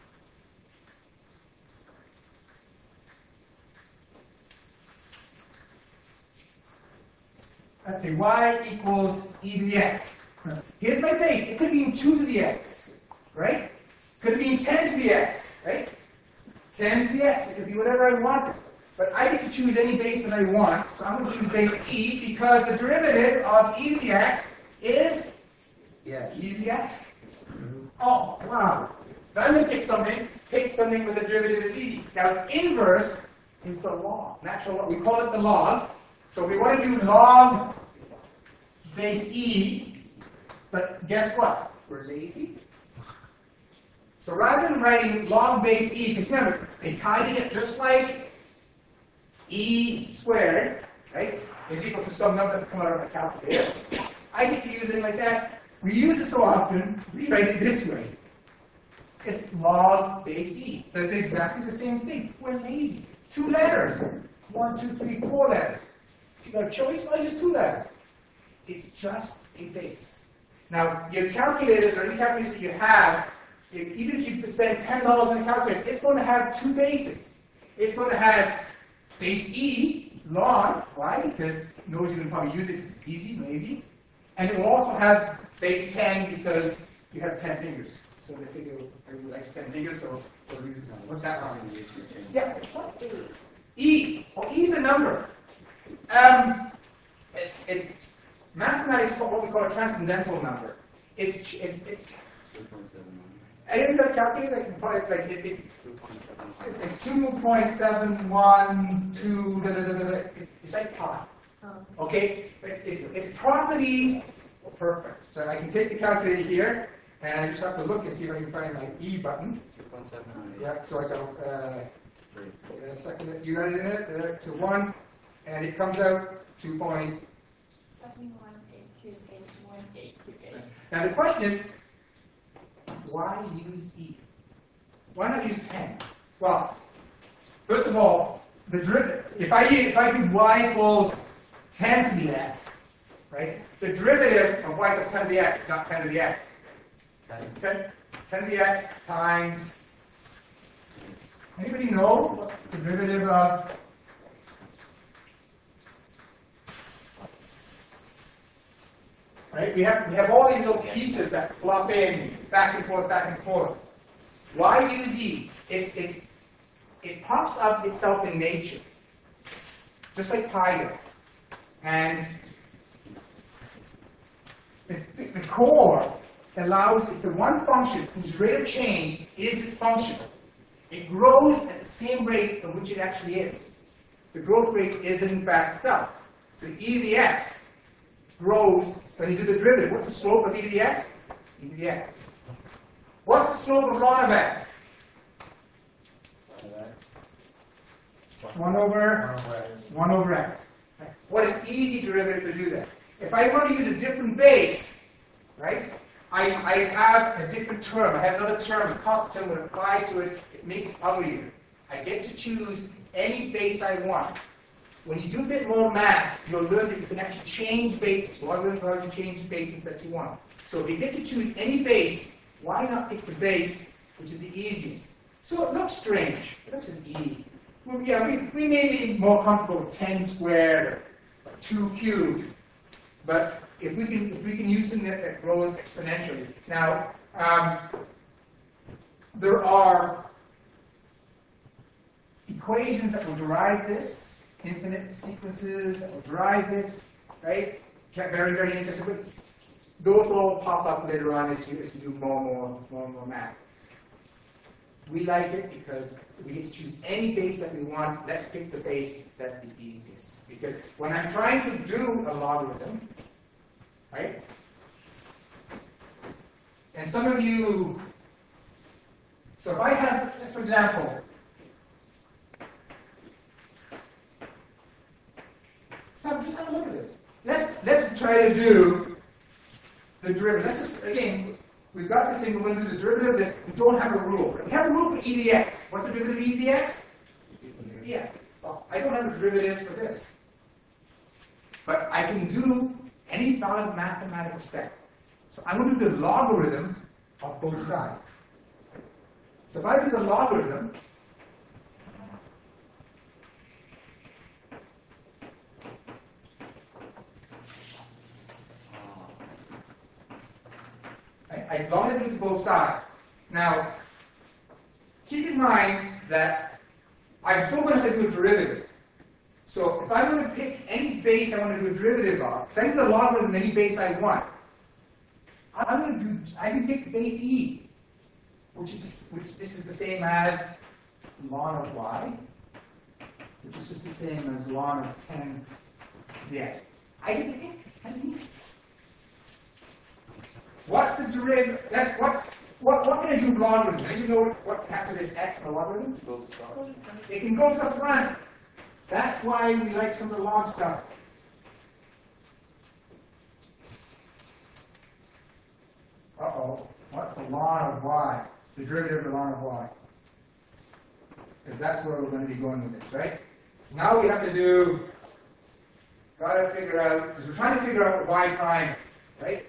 let's say y equals e to the x. Here's my base. It could have been 2 to the x, right? Could have been 10 to the x, right? 10 to the x. It could be whatever I wanted. But I get to choose any base that I want, so I'm going to choose base e because the derivative of e to the x is e to the x. Oh, wow. Now I'm going to pick something where the derivative is easy. Now its inverse is the log, natural log. We call it the log. So we want to do log base e, but guess what? We're lazy. So rather than writing log base e, because remember, they tied it just like e squared, right, is equal to some number that come out of a calculator. I get to use it like that. We use it so often, we write it this way. It's log base e. They're exactly the same thing. We're lazy. 2 letters. 1, 2, 3, 4 letters. If you got a choice, I'll use 2 letters. It's just a base. Now, your calculators or any calculators that you have, even if you spend $10 on a calculator, it's going to have 2 bases. It's going to have base e, log, why? Because it knows you can probably use it because it's easy, lazy. And it will also have base 10 because you have 10 fingers. So they figure everybody likes 10 fingers, so we'll use that. What's that one? Yeah, what's E? Well, E is a number. It's mathematics for what we call a transcendental number. It's I didn't got a calculator. I can probably it's 2.712. It's like pi. Okay, its properties are perfect. So I can take the calculator here, and I just have to look and see if I can find my E button. 2.7. Yeah. So I go. A second. You got it in it to 1, and it comes out 2.718281828. Now the question is, why use E? Why not use 10? Well, first of all, the derivative. If I do y equals 10 to the x, right? The derivative of y equals 10 to the x, not 10 to the x. 10 to the x times. Anybody know what the derivative of? Right? We have all these little pieces that flop in back and forth, back and forth. Why use E? It pops up itself in nature, just like pi does. And the core allows, it's the one function whose rate of change is its function. It grows at the same rate at which it actually is. The growth rate is in fact itself. So e to the x grows when you do the derivative. What's the slope of e to the x? E to the x. What's the slope of log of x? 1 over x. What an easy derivative to do that. if I want to use a different base, right, I have a different term. I have another term, a constant term would apply to it. It makes it uglier. I get to choose any base I want. When you do a bit more math, you'll learn that you can actually change bases. Logarithms allow you to change bases that you want. So if you get to choose any base, why not pick the base, which is the easiest? So it looks strange. It looks an E. Well, yeah, we may be more comfortable with 10 squared or 2 cubed, but if we can use something that grows exponentially. Now, there are equations that will derive this, infinite sequences that will derive this, right? Get very, very interesting. Those will all pop up later on as you do more and more math. We like it because we get to choose any base that we want. Let's pick the base that's the easiest. Because when I'm trying to do a logarithm, right? And some of you, so if I have, for example, just have a look at this. Let's try to do the derivative. Let's just, again, we've got this thing, we're going to do the derivative of this. We don't have a rule. We have a rule for e dx. What's the derivative of e dx? Yeah. So I don't have a derivative for this. But I can do any valid mathematical step. So I'm going to do the logarithm of both sides. So if I do the logarithm, I log it into both sides. Now, keep in mind that I'm still going to do a derivative. So if I'm going to pick any base I want to do a derivative of, because I do the logarithm of any base I want, I can pick base e, which this is the same as ln of y, which is just the same as ln of 10 dx. I can pick it. What's the derivative? What can I do with logarithm? Do you know what after this x in a logarithm? It can go to the front. That's why we like some of the log stuff. Uh-oh. What's the ln of y? The derivative of the ln of y. Because that's where we're going to be going with this, right? So now we have to got to figure out, because we're trying to figure out what y prime is, right?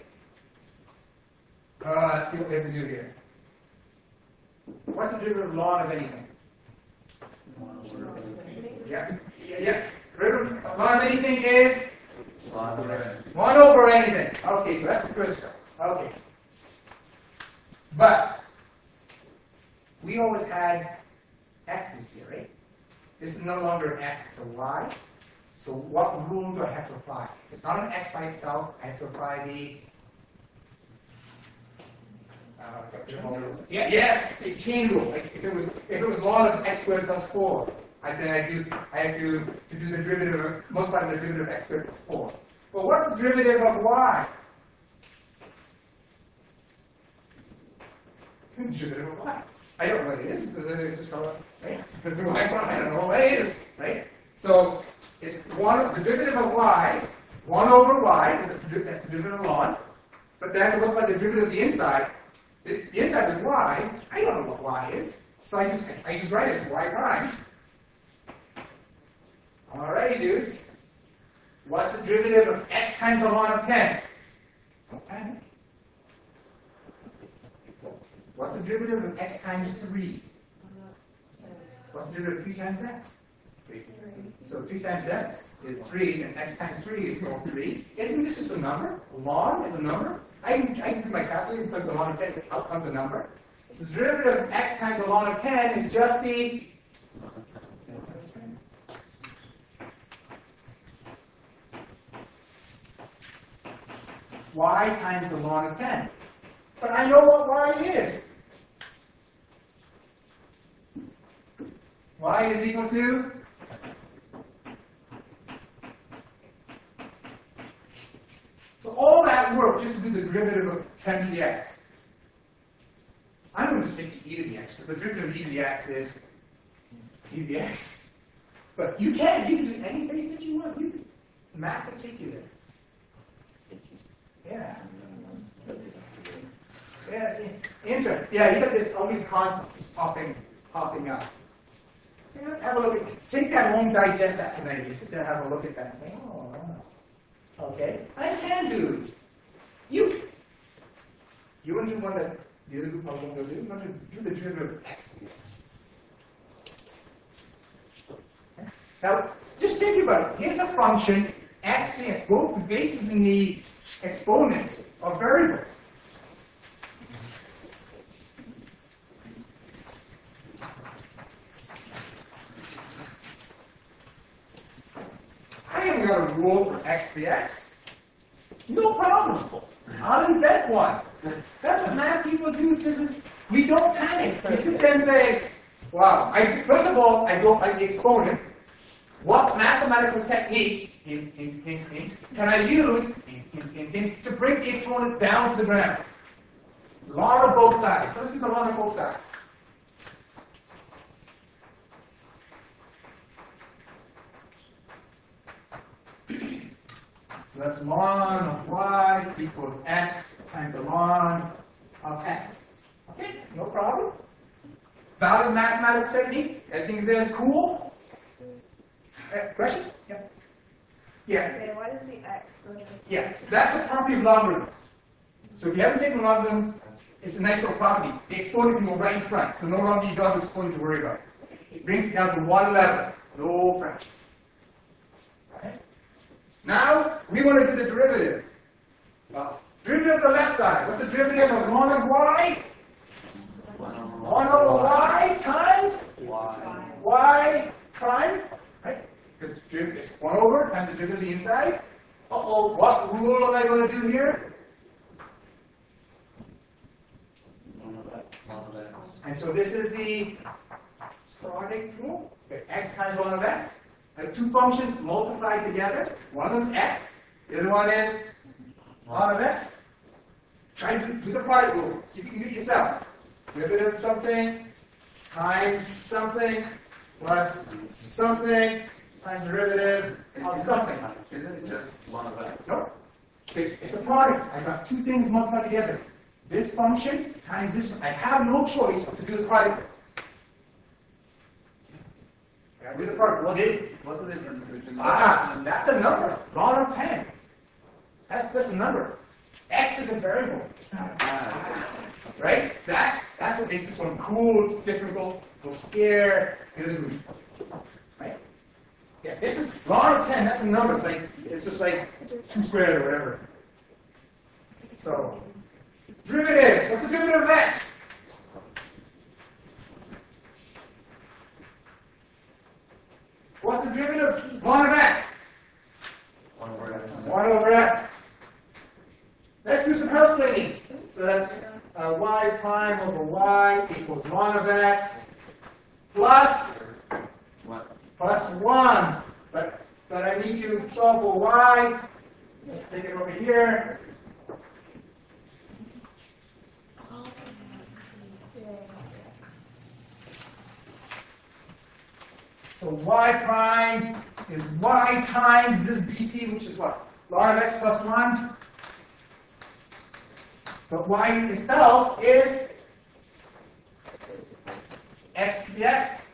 Let's see what we have to do here. What's the derivative of ln of anything? Yeah. Derivative of ln of anything is? 1 over anything. Okay, so that's the first step. Okay. But we always had x's here, right? This is no longer an x, it's a y. So what rule do I have to apply? It's not an x by itself. I have to apply the the chain rule. Like if it was ln of x squared plus 4, I have to do the derivative of multiply the derivative of x squared plus 4. Well, what's the derivative of y? Derivative of y. I don't know what it is. It's just right? I don't know what it is, right? So it's the derivative of y, 1 over y, that's the derivative of ln. But then I have to look at the derivative of the inside. The inside is y. I don't know what y is. So I just write it as y prime. Alrighty, dudes. What's the derivative of x times the ln of 10? Don't panic. What's the derivative of x times 3? What's the derivative of 3 times x? 3. So 3 times x is 3, and x times 3 is 3. Isn't this just a number? Ln is a number? I can use my calculator and put the ln of 10, out comes a number. So the derivative of x times the ln of 10 is just the y times the ln of 10. But I know what y is. Y is equal to so all that work just to do the derivative of 10 to the x. I'm going to stick to e to the x, because the derivative of e to the x is e to the x. But you can do any base that you want. Math will take you there. Yeah. Yeah, see, interesting. Yeah, you got this only constant just popping up. You know, have a look at, take that home, digest that tonight. You sit there, have a look at that, and say, oh, wow. Okay. I can do. You want to do one that the other group probably won't do. You want to do the derivative of x dx. Now, just think about it. Here's a function, x and x, both the bases and the exponents of variables. I haven't got a rule for x dx. No problem. I'll invent one. That's what math people do. We don't panic. We sit there and say, wow, first of all, I go by the exponent. What mathematical technique can I use to bring the exponent down to the ground? Law of both sides. Let's do the law of both sides. So that's ln of y equals x times the ln of x. Okay, no problem. Valid mathematical technique. Everything there is cool. Question? Yeah. Yeah. Okay, what is the x? Yeah. That's a property of logarithms. So if you haven't taken logarithms, it's a nice little property. The exponent can go right in front, so no longer you got an exponent to worry about. It brings it down to one level, no fractions. Okay. Now we want to do the derivative. Derivative of the left side. What's the derivative of ln of y? 1 over y times y prime. Right? Because it's 1 over times the derivative of the inside. Uh-oh, what rule am I going to do here? And so this is the Stardic rule. Okay, x times 1 of x. I have two functions multiplied together. One of them is x. The other one is 1 of x. Try to do the product rule. See if you can do it yourself. Derivative of something times something plus something times derivative of something. Isn't it just 1 of x? No. It's a product. I've got two things multiplied together. This function times this one. I have no choice but to do the product. I gotta do the product. What's the difference between That's a number. Ln of 10. That's just a number. X is a variable. It's not a variable. Right? That's what makes this one cool, difficult, will scare. Right? Yeah, this is ln of 10, that's a number. It's just like 2 squared or whatever. So derivative. What's the derivative of x? What's the derivative of ln of x? 1 over x. 1 over x. Let's do some house cleaning. So that's y prime over y equals ln of x plus 1. But I need to solve for y. Let's take it over here. So y prime is y times this bc, which is what? Ln of x plus 1. But y itself is x dx.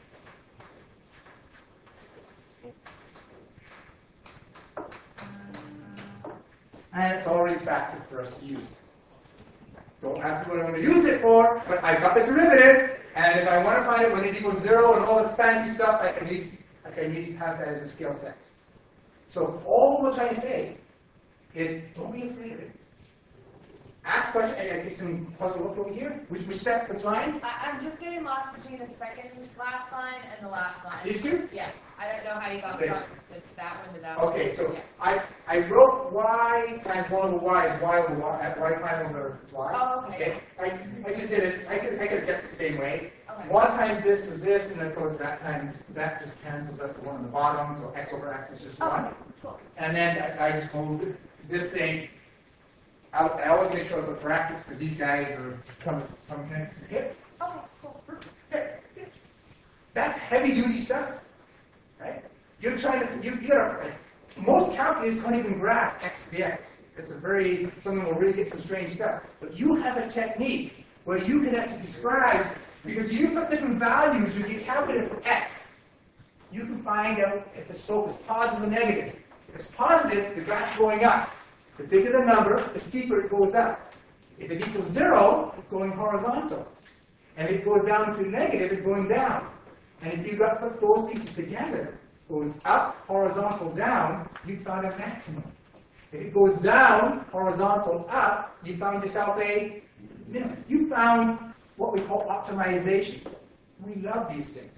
And it's already factored for us to use. Don't ask me what I want to use it for, but I've got the derivative, and if I want to find it when it equals 0 and all this fancy stuff, I can at least have that as a scale set. So all we're trying to say is don't be afraid of it. Ask questions. I see some puzzle look over here. Which step? Which line? I'm just getting lost between the second last line and the last line. These two? Yeah. I don't know how you got Okay. from that one to that one. Okay, so Yeah. I wrote y times 1 over y is y over y, y prime over y. Oh, okay. I just did it. I could have kept it the same way. Okay. 1 times this is this, and then of course that times that just cancels out the 1 on the bottom, so x over x is just 1. Okay, cool. And then I just moved this thing. I always make sure I put brackets because these guys are coming connected to the hip. Okay, cool. That's heavy duty stuff, right? You're trying to, most calculators can't even graph x dx. someone will really get some strange stuff. But you have a technique where you can actually describe, because you put different values with your calculator for x, you can find out if the slope is positive or negative. If it's positive, the graph's going up. The bigger the number, the steeper it goes up. If it equals 0, it's going horizontal. And if it goes down to negative, it's going down. And if you put those pieces together, goes up, horizontal, down, you found a maximum. If it goes down, horizontal, up, you found yourself a minimum. You found what we call optimization. We love these things.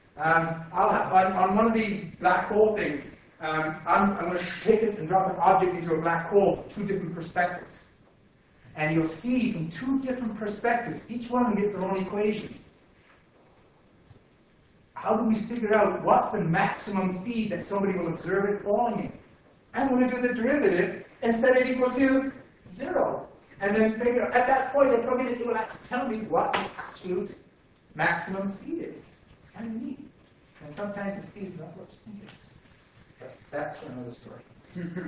On one of the black hole things, I'm going to take this and drop an object into a black hole, 2 different perspectives. And you'll see from 2 different perspectives, each one gets their own equations. How do we figure out what's the maximum speed that somebody will observe it falling in? I'm going to do the derivative and set it equal to 0. And then figure out, at that point, it will actually tell me what the absolute maximum speed is. It's kind of neat. And sometimes the speed is not what you think it is. But that's another story.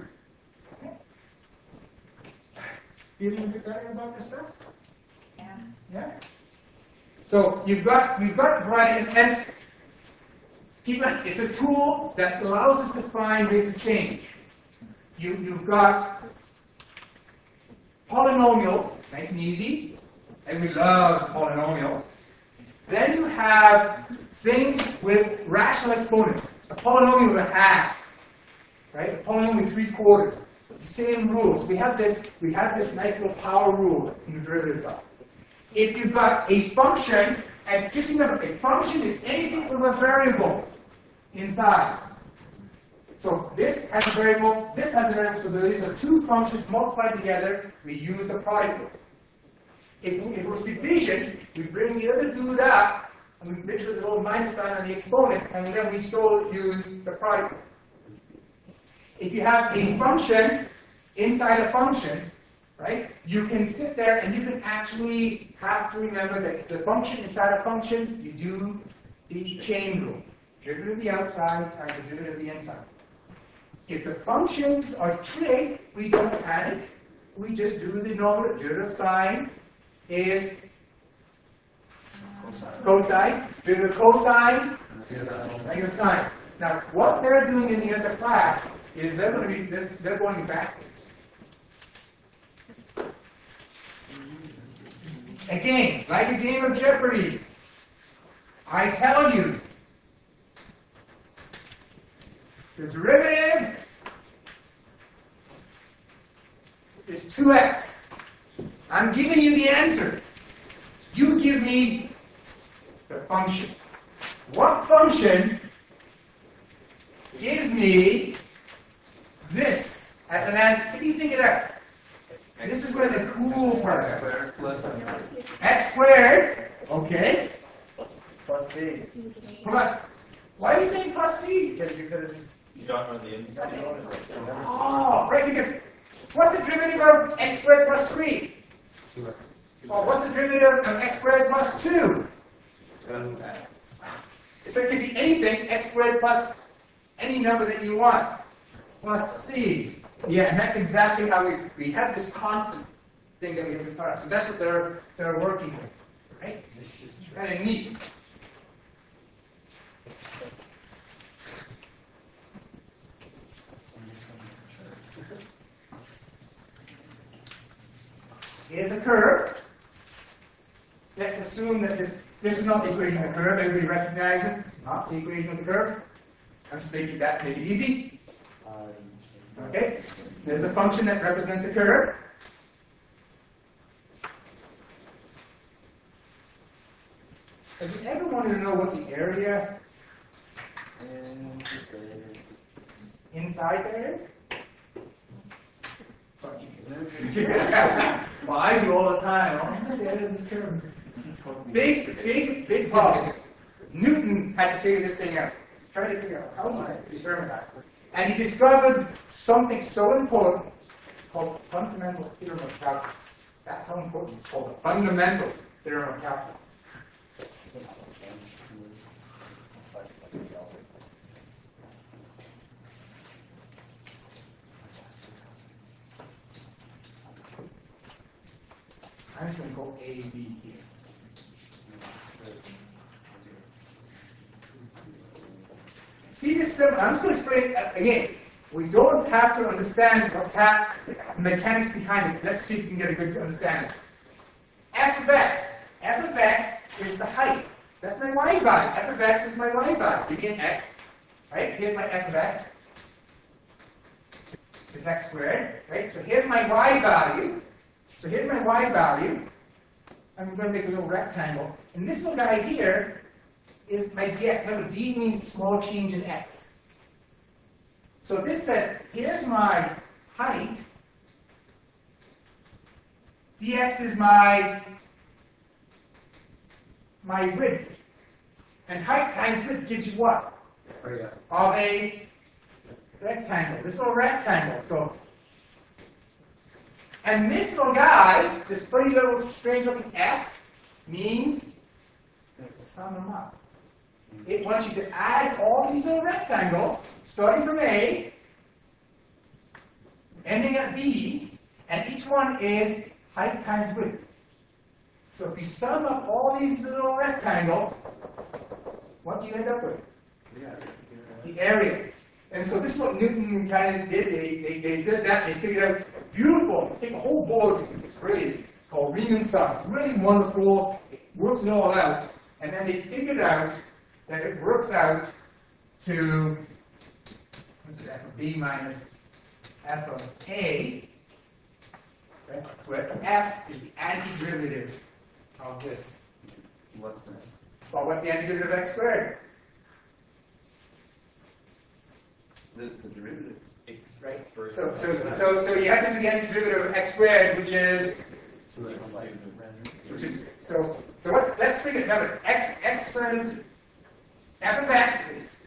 Feeling a bit better about this stuff? Yeah. Yeah? So we've got variety, and keep in mind, it's a tool that allows us to find rates of change. You've got polynomials, nice and easy. Everybody loves polynomials. Then you have things with rational exponents. A polynomial with a half, right? A polynomial with 3/4. The same rules. We have this nice little power rule in the derivatives of. If you've got a function, and just remember, a function is anything with a variable inside. So this has a variable, this has a variable, so these are 2 functions multiplied together, we use the product rule. If it was division, we bring the other dude up, and we make sure there's a little minus sign on the exponent, and then we still use the product rule. If you have a function inside a function, right, you can sit there and you can actually have to remember that if the function inside a function, you do the chain rule. Derivative of the outside times the derivative of the inside. If the functions are trig, we don't panic. We just do the normal derivative of sine is cosine. Derivative of cosine, negative sine. Now, what they're doing in the other class is they're going backwards. Again, like a game of Jeopardy, I tell you, the derivative is 2x. I'm giving you the answer. You give me the function. What function gives me this as an answer? Can you think it out? And this is where the cool part is. X squared, okay. Plus C. Plus. Why are you saying plus C? Because you could have just. You don't know the inside. Oh, right, because what's the derivative of x squared plus 3? Well, what's the derivative of x squared plus 2? So it can be anything, x squared plus any number that you want. Plus C. Yeah, and that's exactly how we have this constant thing that we have to start. So that's what they're working with. Right? It's kind of neat. Here's a curve. Let's assume that this is not the equation of the curve. Everybody recognizes it's not the equation of the curve. I'm just making that make it easy. Okay? There's a function that represents a curve. Have you ever wanted to know what the area inside there is? Well, I do all the time. Oh, yeah, this curve. Big problem. Newton had to figure this thing out. Trying to figure out how do I determine that. And he discovered something so important called the fundamental theorem of calculus. That's how important it's called, the fundamental theorem of calculus. I'm just going to go A, B here. See this symbol? I'm just going to explain it again. We don't have to understand what's the mechanics behind it. Let's see if we can get a good understanding. F of x is the height. That's my y value. F of x is my y value. Give me an x. Right? Here's my f of x. It's x squared. Right? So here's my y value. So here's my y value. I'm going to make a little rectangle. And this little guy here is my dx. Remember, d means small change in x. So this says, here's my height. Dx is my width. And height times width gives you what? Of a rectangle. This little rectangle. So, and this little guy, this funny little strange looking S, means sum them up. It wants you to add all these little rectangles, starting from A, ending at B, and each one is height times width. So if you sum up all these little rectangles, what do you end up with? The area. And so this is what Newton kind of did. They did that. They figured out, beautiful. Take a whole board. It's great. It's called Riemann's sum. Really wonderful. It works it all out. And then they figured out that it works out to, what's it, f of b minus f of a, right? Where f is the antiderivative of this. What's that? Well, what's the antiderivative of x squared? The derivative. X. Right? First. So you have to do the antiderivative of x squared, which is, so let's figure it out. X is f of x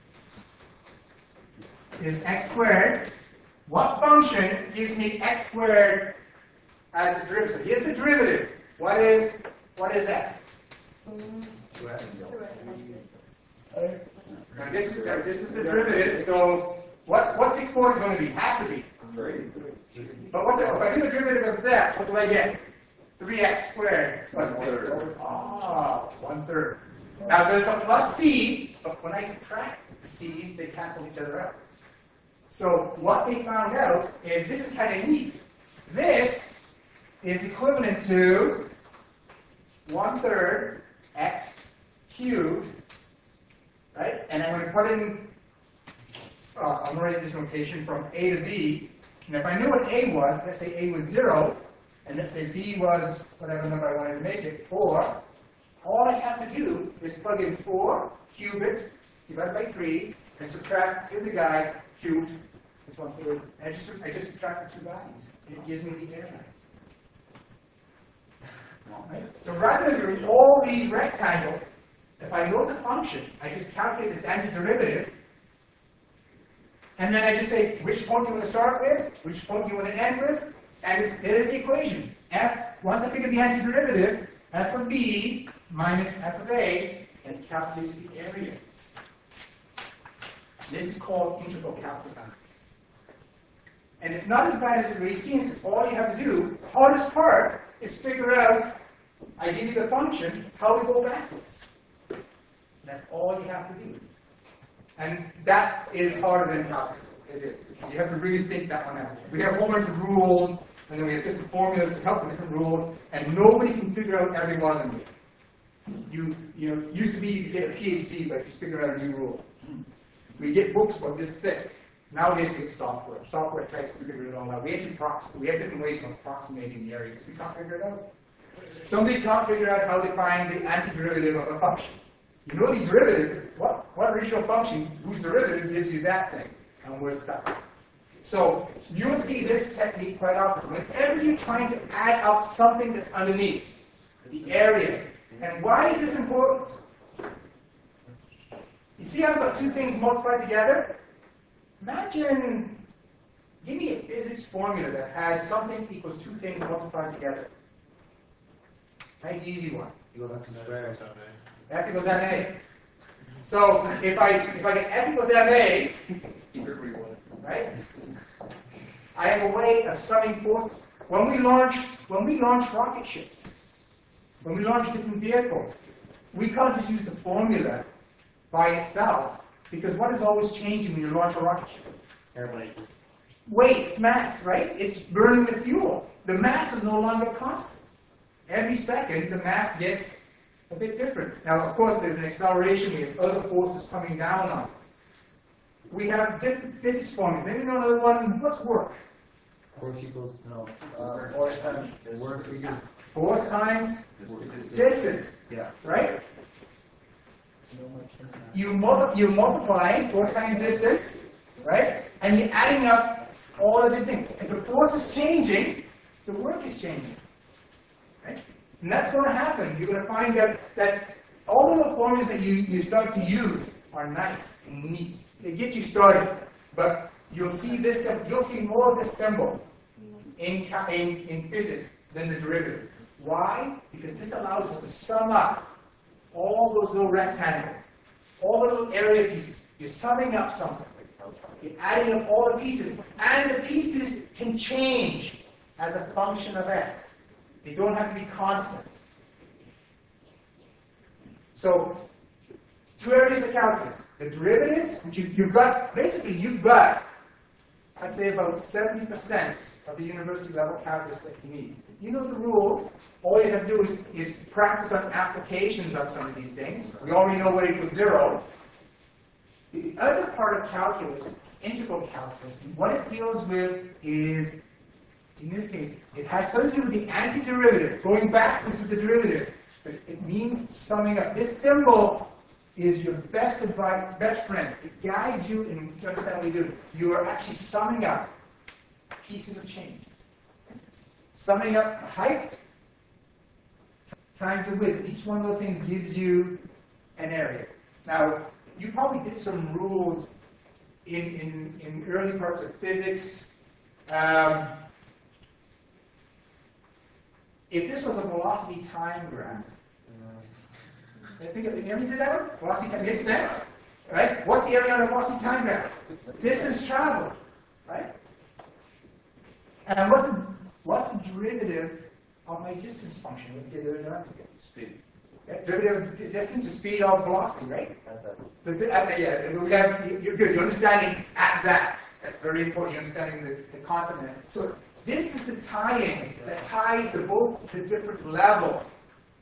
is x squared. What function gives me x squared as its derivative? So here's the derivative. What is f? Now this is the derivative. So what's x squared going to be? Has to be. But if I do the derivative of that, what do I get? 3x squared. 1/3. Ah, 1/3. Now there's a plus c, but when I subtract the c's, they cancel each other out. So what they found out is, this is kind of neat. This is equivalent to 1/3 x cubed, right? And I'm going to put in, I'm going to write this notation from a to b. And if I knew what a was, let's say a was 0, and let's say b was whatever number I wanted to make it, 4, all I have to do is plug in 4, cube it, divided by 3, and subtract the guy cubed, which 1/3. And I just subtract the two values. It gives me the area. Right? So rather than doing all these rectangles, if I know the function, I just calculate this antiderivative, and then I just say, which point do you want to start with, which point do you want to end with, and there's the equation. Once I figure the antiderivative, f of b minus f of a, and it calculates the area. This is called integral calculus. And it's not as bad as it really seems, because all you have to do, the hardest part, is figure out, I give you the function, how to go backwards. That's all you have to do. And that is harder than calculus. It is. You have to really think that one out. We have a whole bunch of rules, and then we have different formulas to help with different rules, and nobody can figure out every one of them yet. Used to be you get a PhD by just figuring out a new rule. We get books about this thick. Nowadays we get software. Software tries to figure it all out. We have different ways of approximating the area because we can't figure it out. Somebody can't figure out how to find the antiderivative of a function. You know the derivative, what original function whose derivative gives you that thing, and we're stuck. So you'll see this technique quite often. Whenever you're trying to add up something that's underneath, the area. And why is this important? You see how I've got two things multiplied together? Imagine, give me a physics formula that has something equals two things multiplied together. Nice easy one. F equals MA. So if I get F equals MA, right? I have a way of summing forces. When we launch rocket ships, When we launch different vehicles, we can't just use the formula by itself, because what is always changing when you launch a rocket ship? Airplane. Weight, it's mass, right? It's burning the fuel. The mass is no longer constant. Every second, the mass gets a bit different. Now, of course, there's an acceleration. We have other forces coming down on us. We have different physics formulas. Anyone know another one? What's work? Force equals Force times work equals Force times distance, Yeah. right? You multiply force times distance, right? And you're adding up all of the things. If the force is changing, the work is changing, right? And that's going to happen. You're going to find that all of the formulas that you start to use are nice and neat. They get you started, but you'll see this. You'll see more of this symbol in physics than the derivative. Why? Because this allows us to sum up all those little rectangles, all the little area pieces. You're summing up something. You're adding up all the pieces, and the pieces can change as a function of x. They don't have to be constant. So, two areas of calculus. The derivatives, which you've got, I'd say about 70% of the university level calculus that you need. You know the rules. All you have to do is practice on applications of some of these things. We already know y equals 0. The other part of calculus is integral calculus. And what it deals with is, in this case, it has something to do with the antiderivative, going backwards with the derivative. But it means summing up. This symbol is your best friend. It guides you in to understand what you do. You are actually summing up pieces of change. Summing up height times the width. Each one of those things gives you an area. Now, you probably did some rules in early parts of physics. If this was a velocity time graph, I think you ever did that one? Velocity time makes sense, right? What's the area on a velocity time graph? Distance traveled, right? And what's the derivative of my distance function? We did it earlier together. Speed. Okay? Derivative of distance is speed of velocity, right? You're good. You're understanding at that. That's very important. You're understanding the concept. So this is the tie-in that ties both the different levels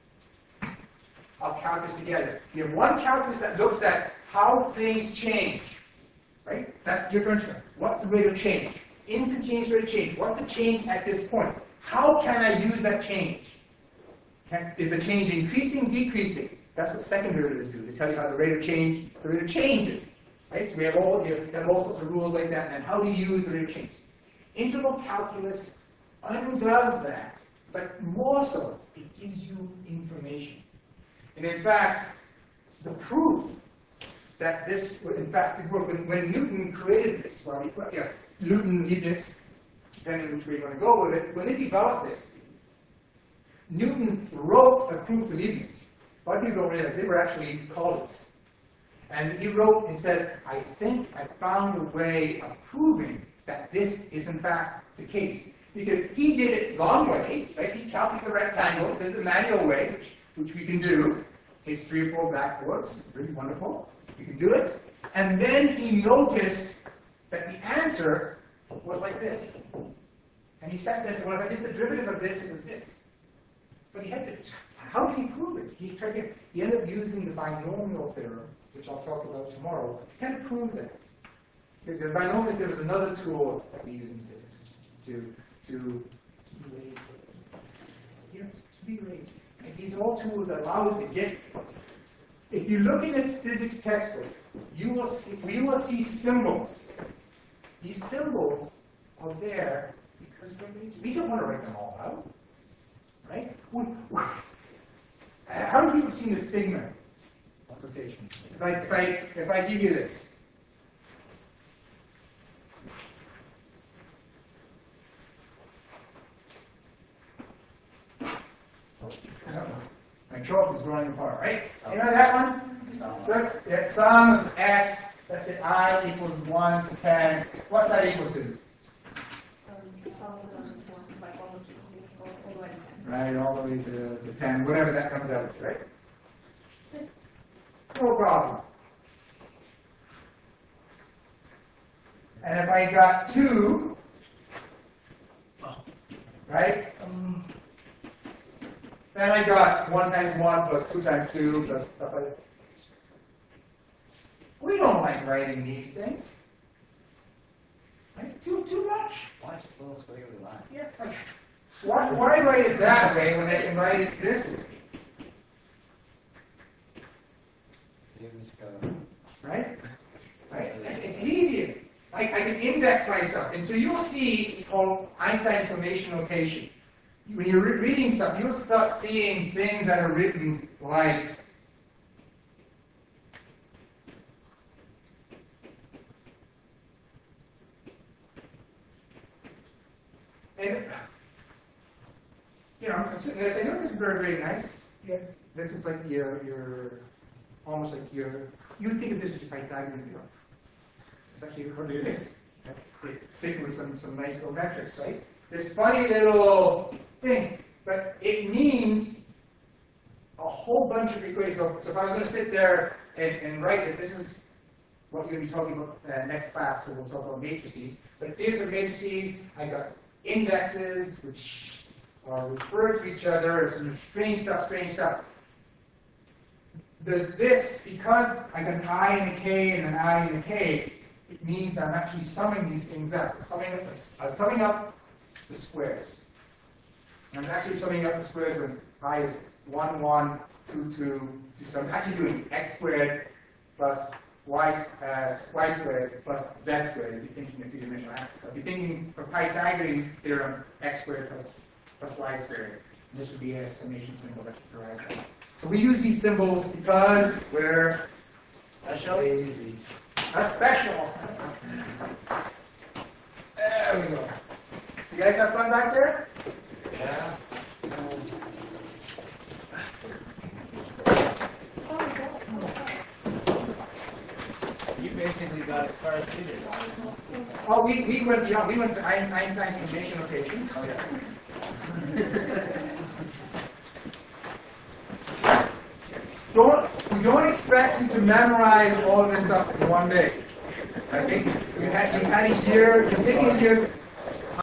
of calculus together. You have one calculus that looks at how things change, right? That's differential. What's the rate of change? Instantaneous rate of change. What's the change at this point? How can I use that change? Is the change increasing, decreasing? That's what second derivatives do. They tell you how the rate of change is. Right? So we have all sorts of rules like that, and how do you use the rate of change? Integral calculus undoes that, but more so, it gives you information. And in fact, the proof that this would in fact work, when Newton created this, Newton, Leibniz, depending on which way you want to go with it, when they developed this, Newton wrote a proof to Leibniz. A lot of people don't realize they were actually colleagues. And he wrote and said, I think I found a way of proving that this is in fact the case. Because he did it long way, right? He calculated the rectangles in the manual way, which we can do. It takes 3 or 4 blackboards. Really wonderful. You can do it. And then he noticed that the answer was like this. And he sat there and said, well, if I did the derivative of this, it was this. But he had to, how did he prove it? He ended up using the binomial theorem, which I'll talk about tomorrow, to kind of prove that. Because the binomial theorem is another tool that we use in physics to be lazy. And these are all tools that allow us to get. If you're looking at the physics textbook, you will see symbols. These symbols are there because we don't want to write them all out, right? How many people have seen the sigma notation? If I give you this. My chalk is growing apart, right? You know that one? So, yeah, sum of x, let's say I equals 1 to 10. What's that equal to? right, all the way to 10, whatever that comes out to, right? No problem. And if I got 2, right? Then I got 1 times 1 plus 2 times 2 plus stuff like that. We don't like writing these things. Right? Too much. Why don't you just little squiggly line? Yeah. Why write it that way when I can write it this way? Seems Right? Right? It's easier. I can index myself. And so you'll see it's called Einstein's summation notation. When you're reading stuff, you'll start seeing things that are written like and you know, I'm sitting there saying, "Oh, this is very, very nice. Yeah, this is like your almost like you would think of this as your Pythagorean theorem. It's actually what it is. It's sticking with some nice little metrics, right? This funny little thing, but it means a whole bunch of equations. So if I was going to sit there and write it, this is what we're going to be talking about next class, so we'll talk about matrices. But these are matrices. I got indexes, which are referred to each other as some strange stuff, There's this, because I got an I and a K and an I and a K, it means I'm actually summing these things up. Summing up the squares. I'm actually summing up the squares when I is 1, 1, 2, 2. So I'm actually doing x squared plus y squared plus z squared if you're thinking of three-dimensional axis. So if you're thinking for Pythagorean theorem, x squared plus y squared. This would be a summation symbol that you derive from. So we use these symbols because we're lazy. Special. There we go. You guys have fun back there? Yeah. You basically got as far as we did. Oh, we went to Einstein's summation notation. Oh yeah. We don't expect you to memorize all of this stuff in one day. I think you've had a year, you've taken a year's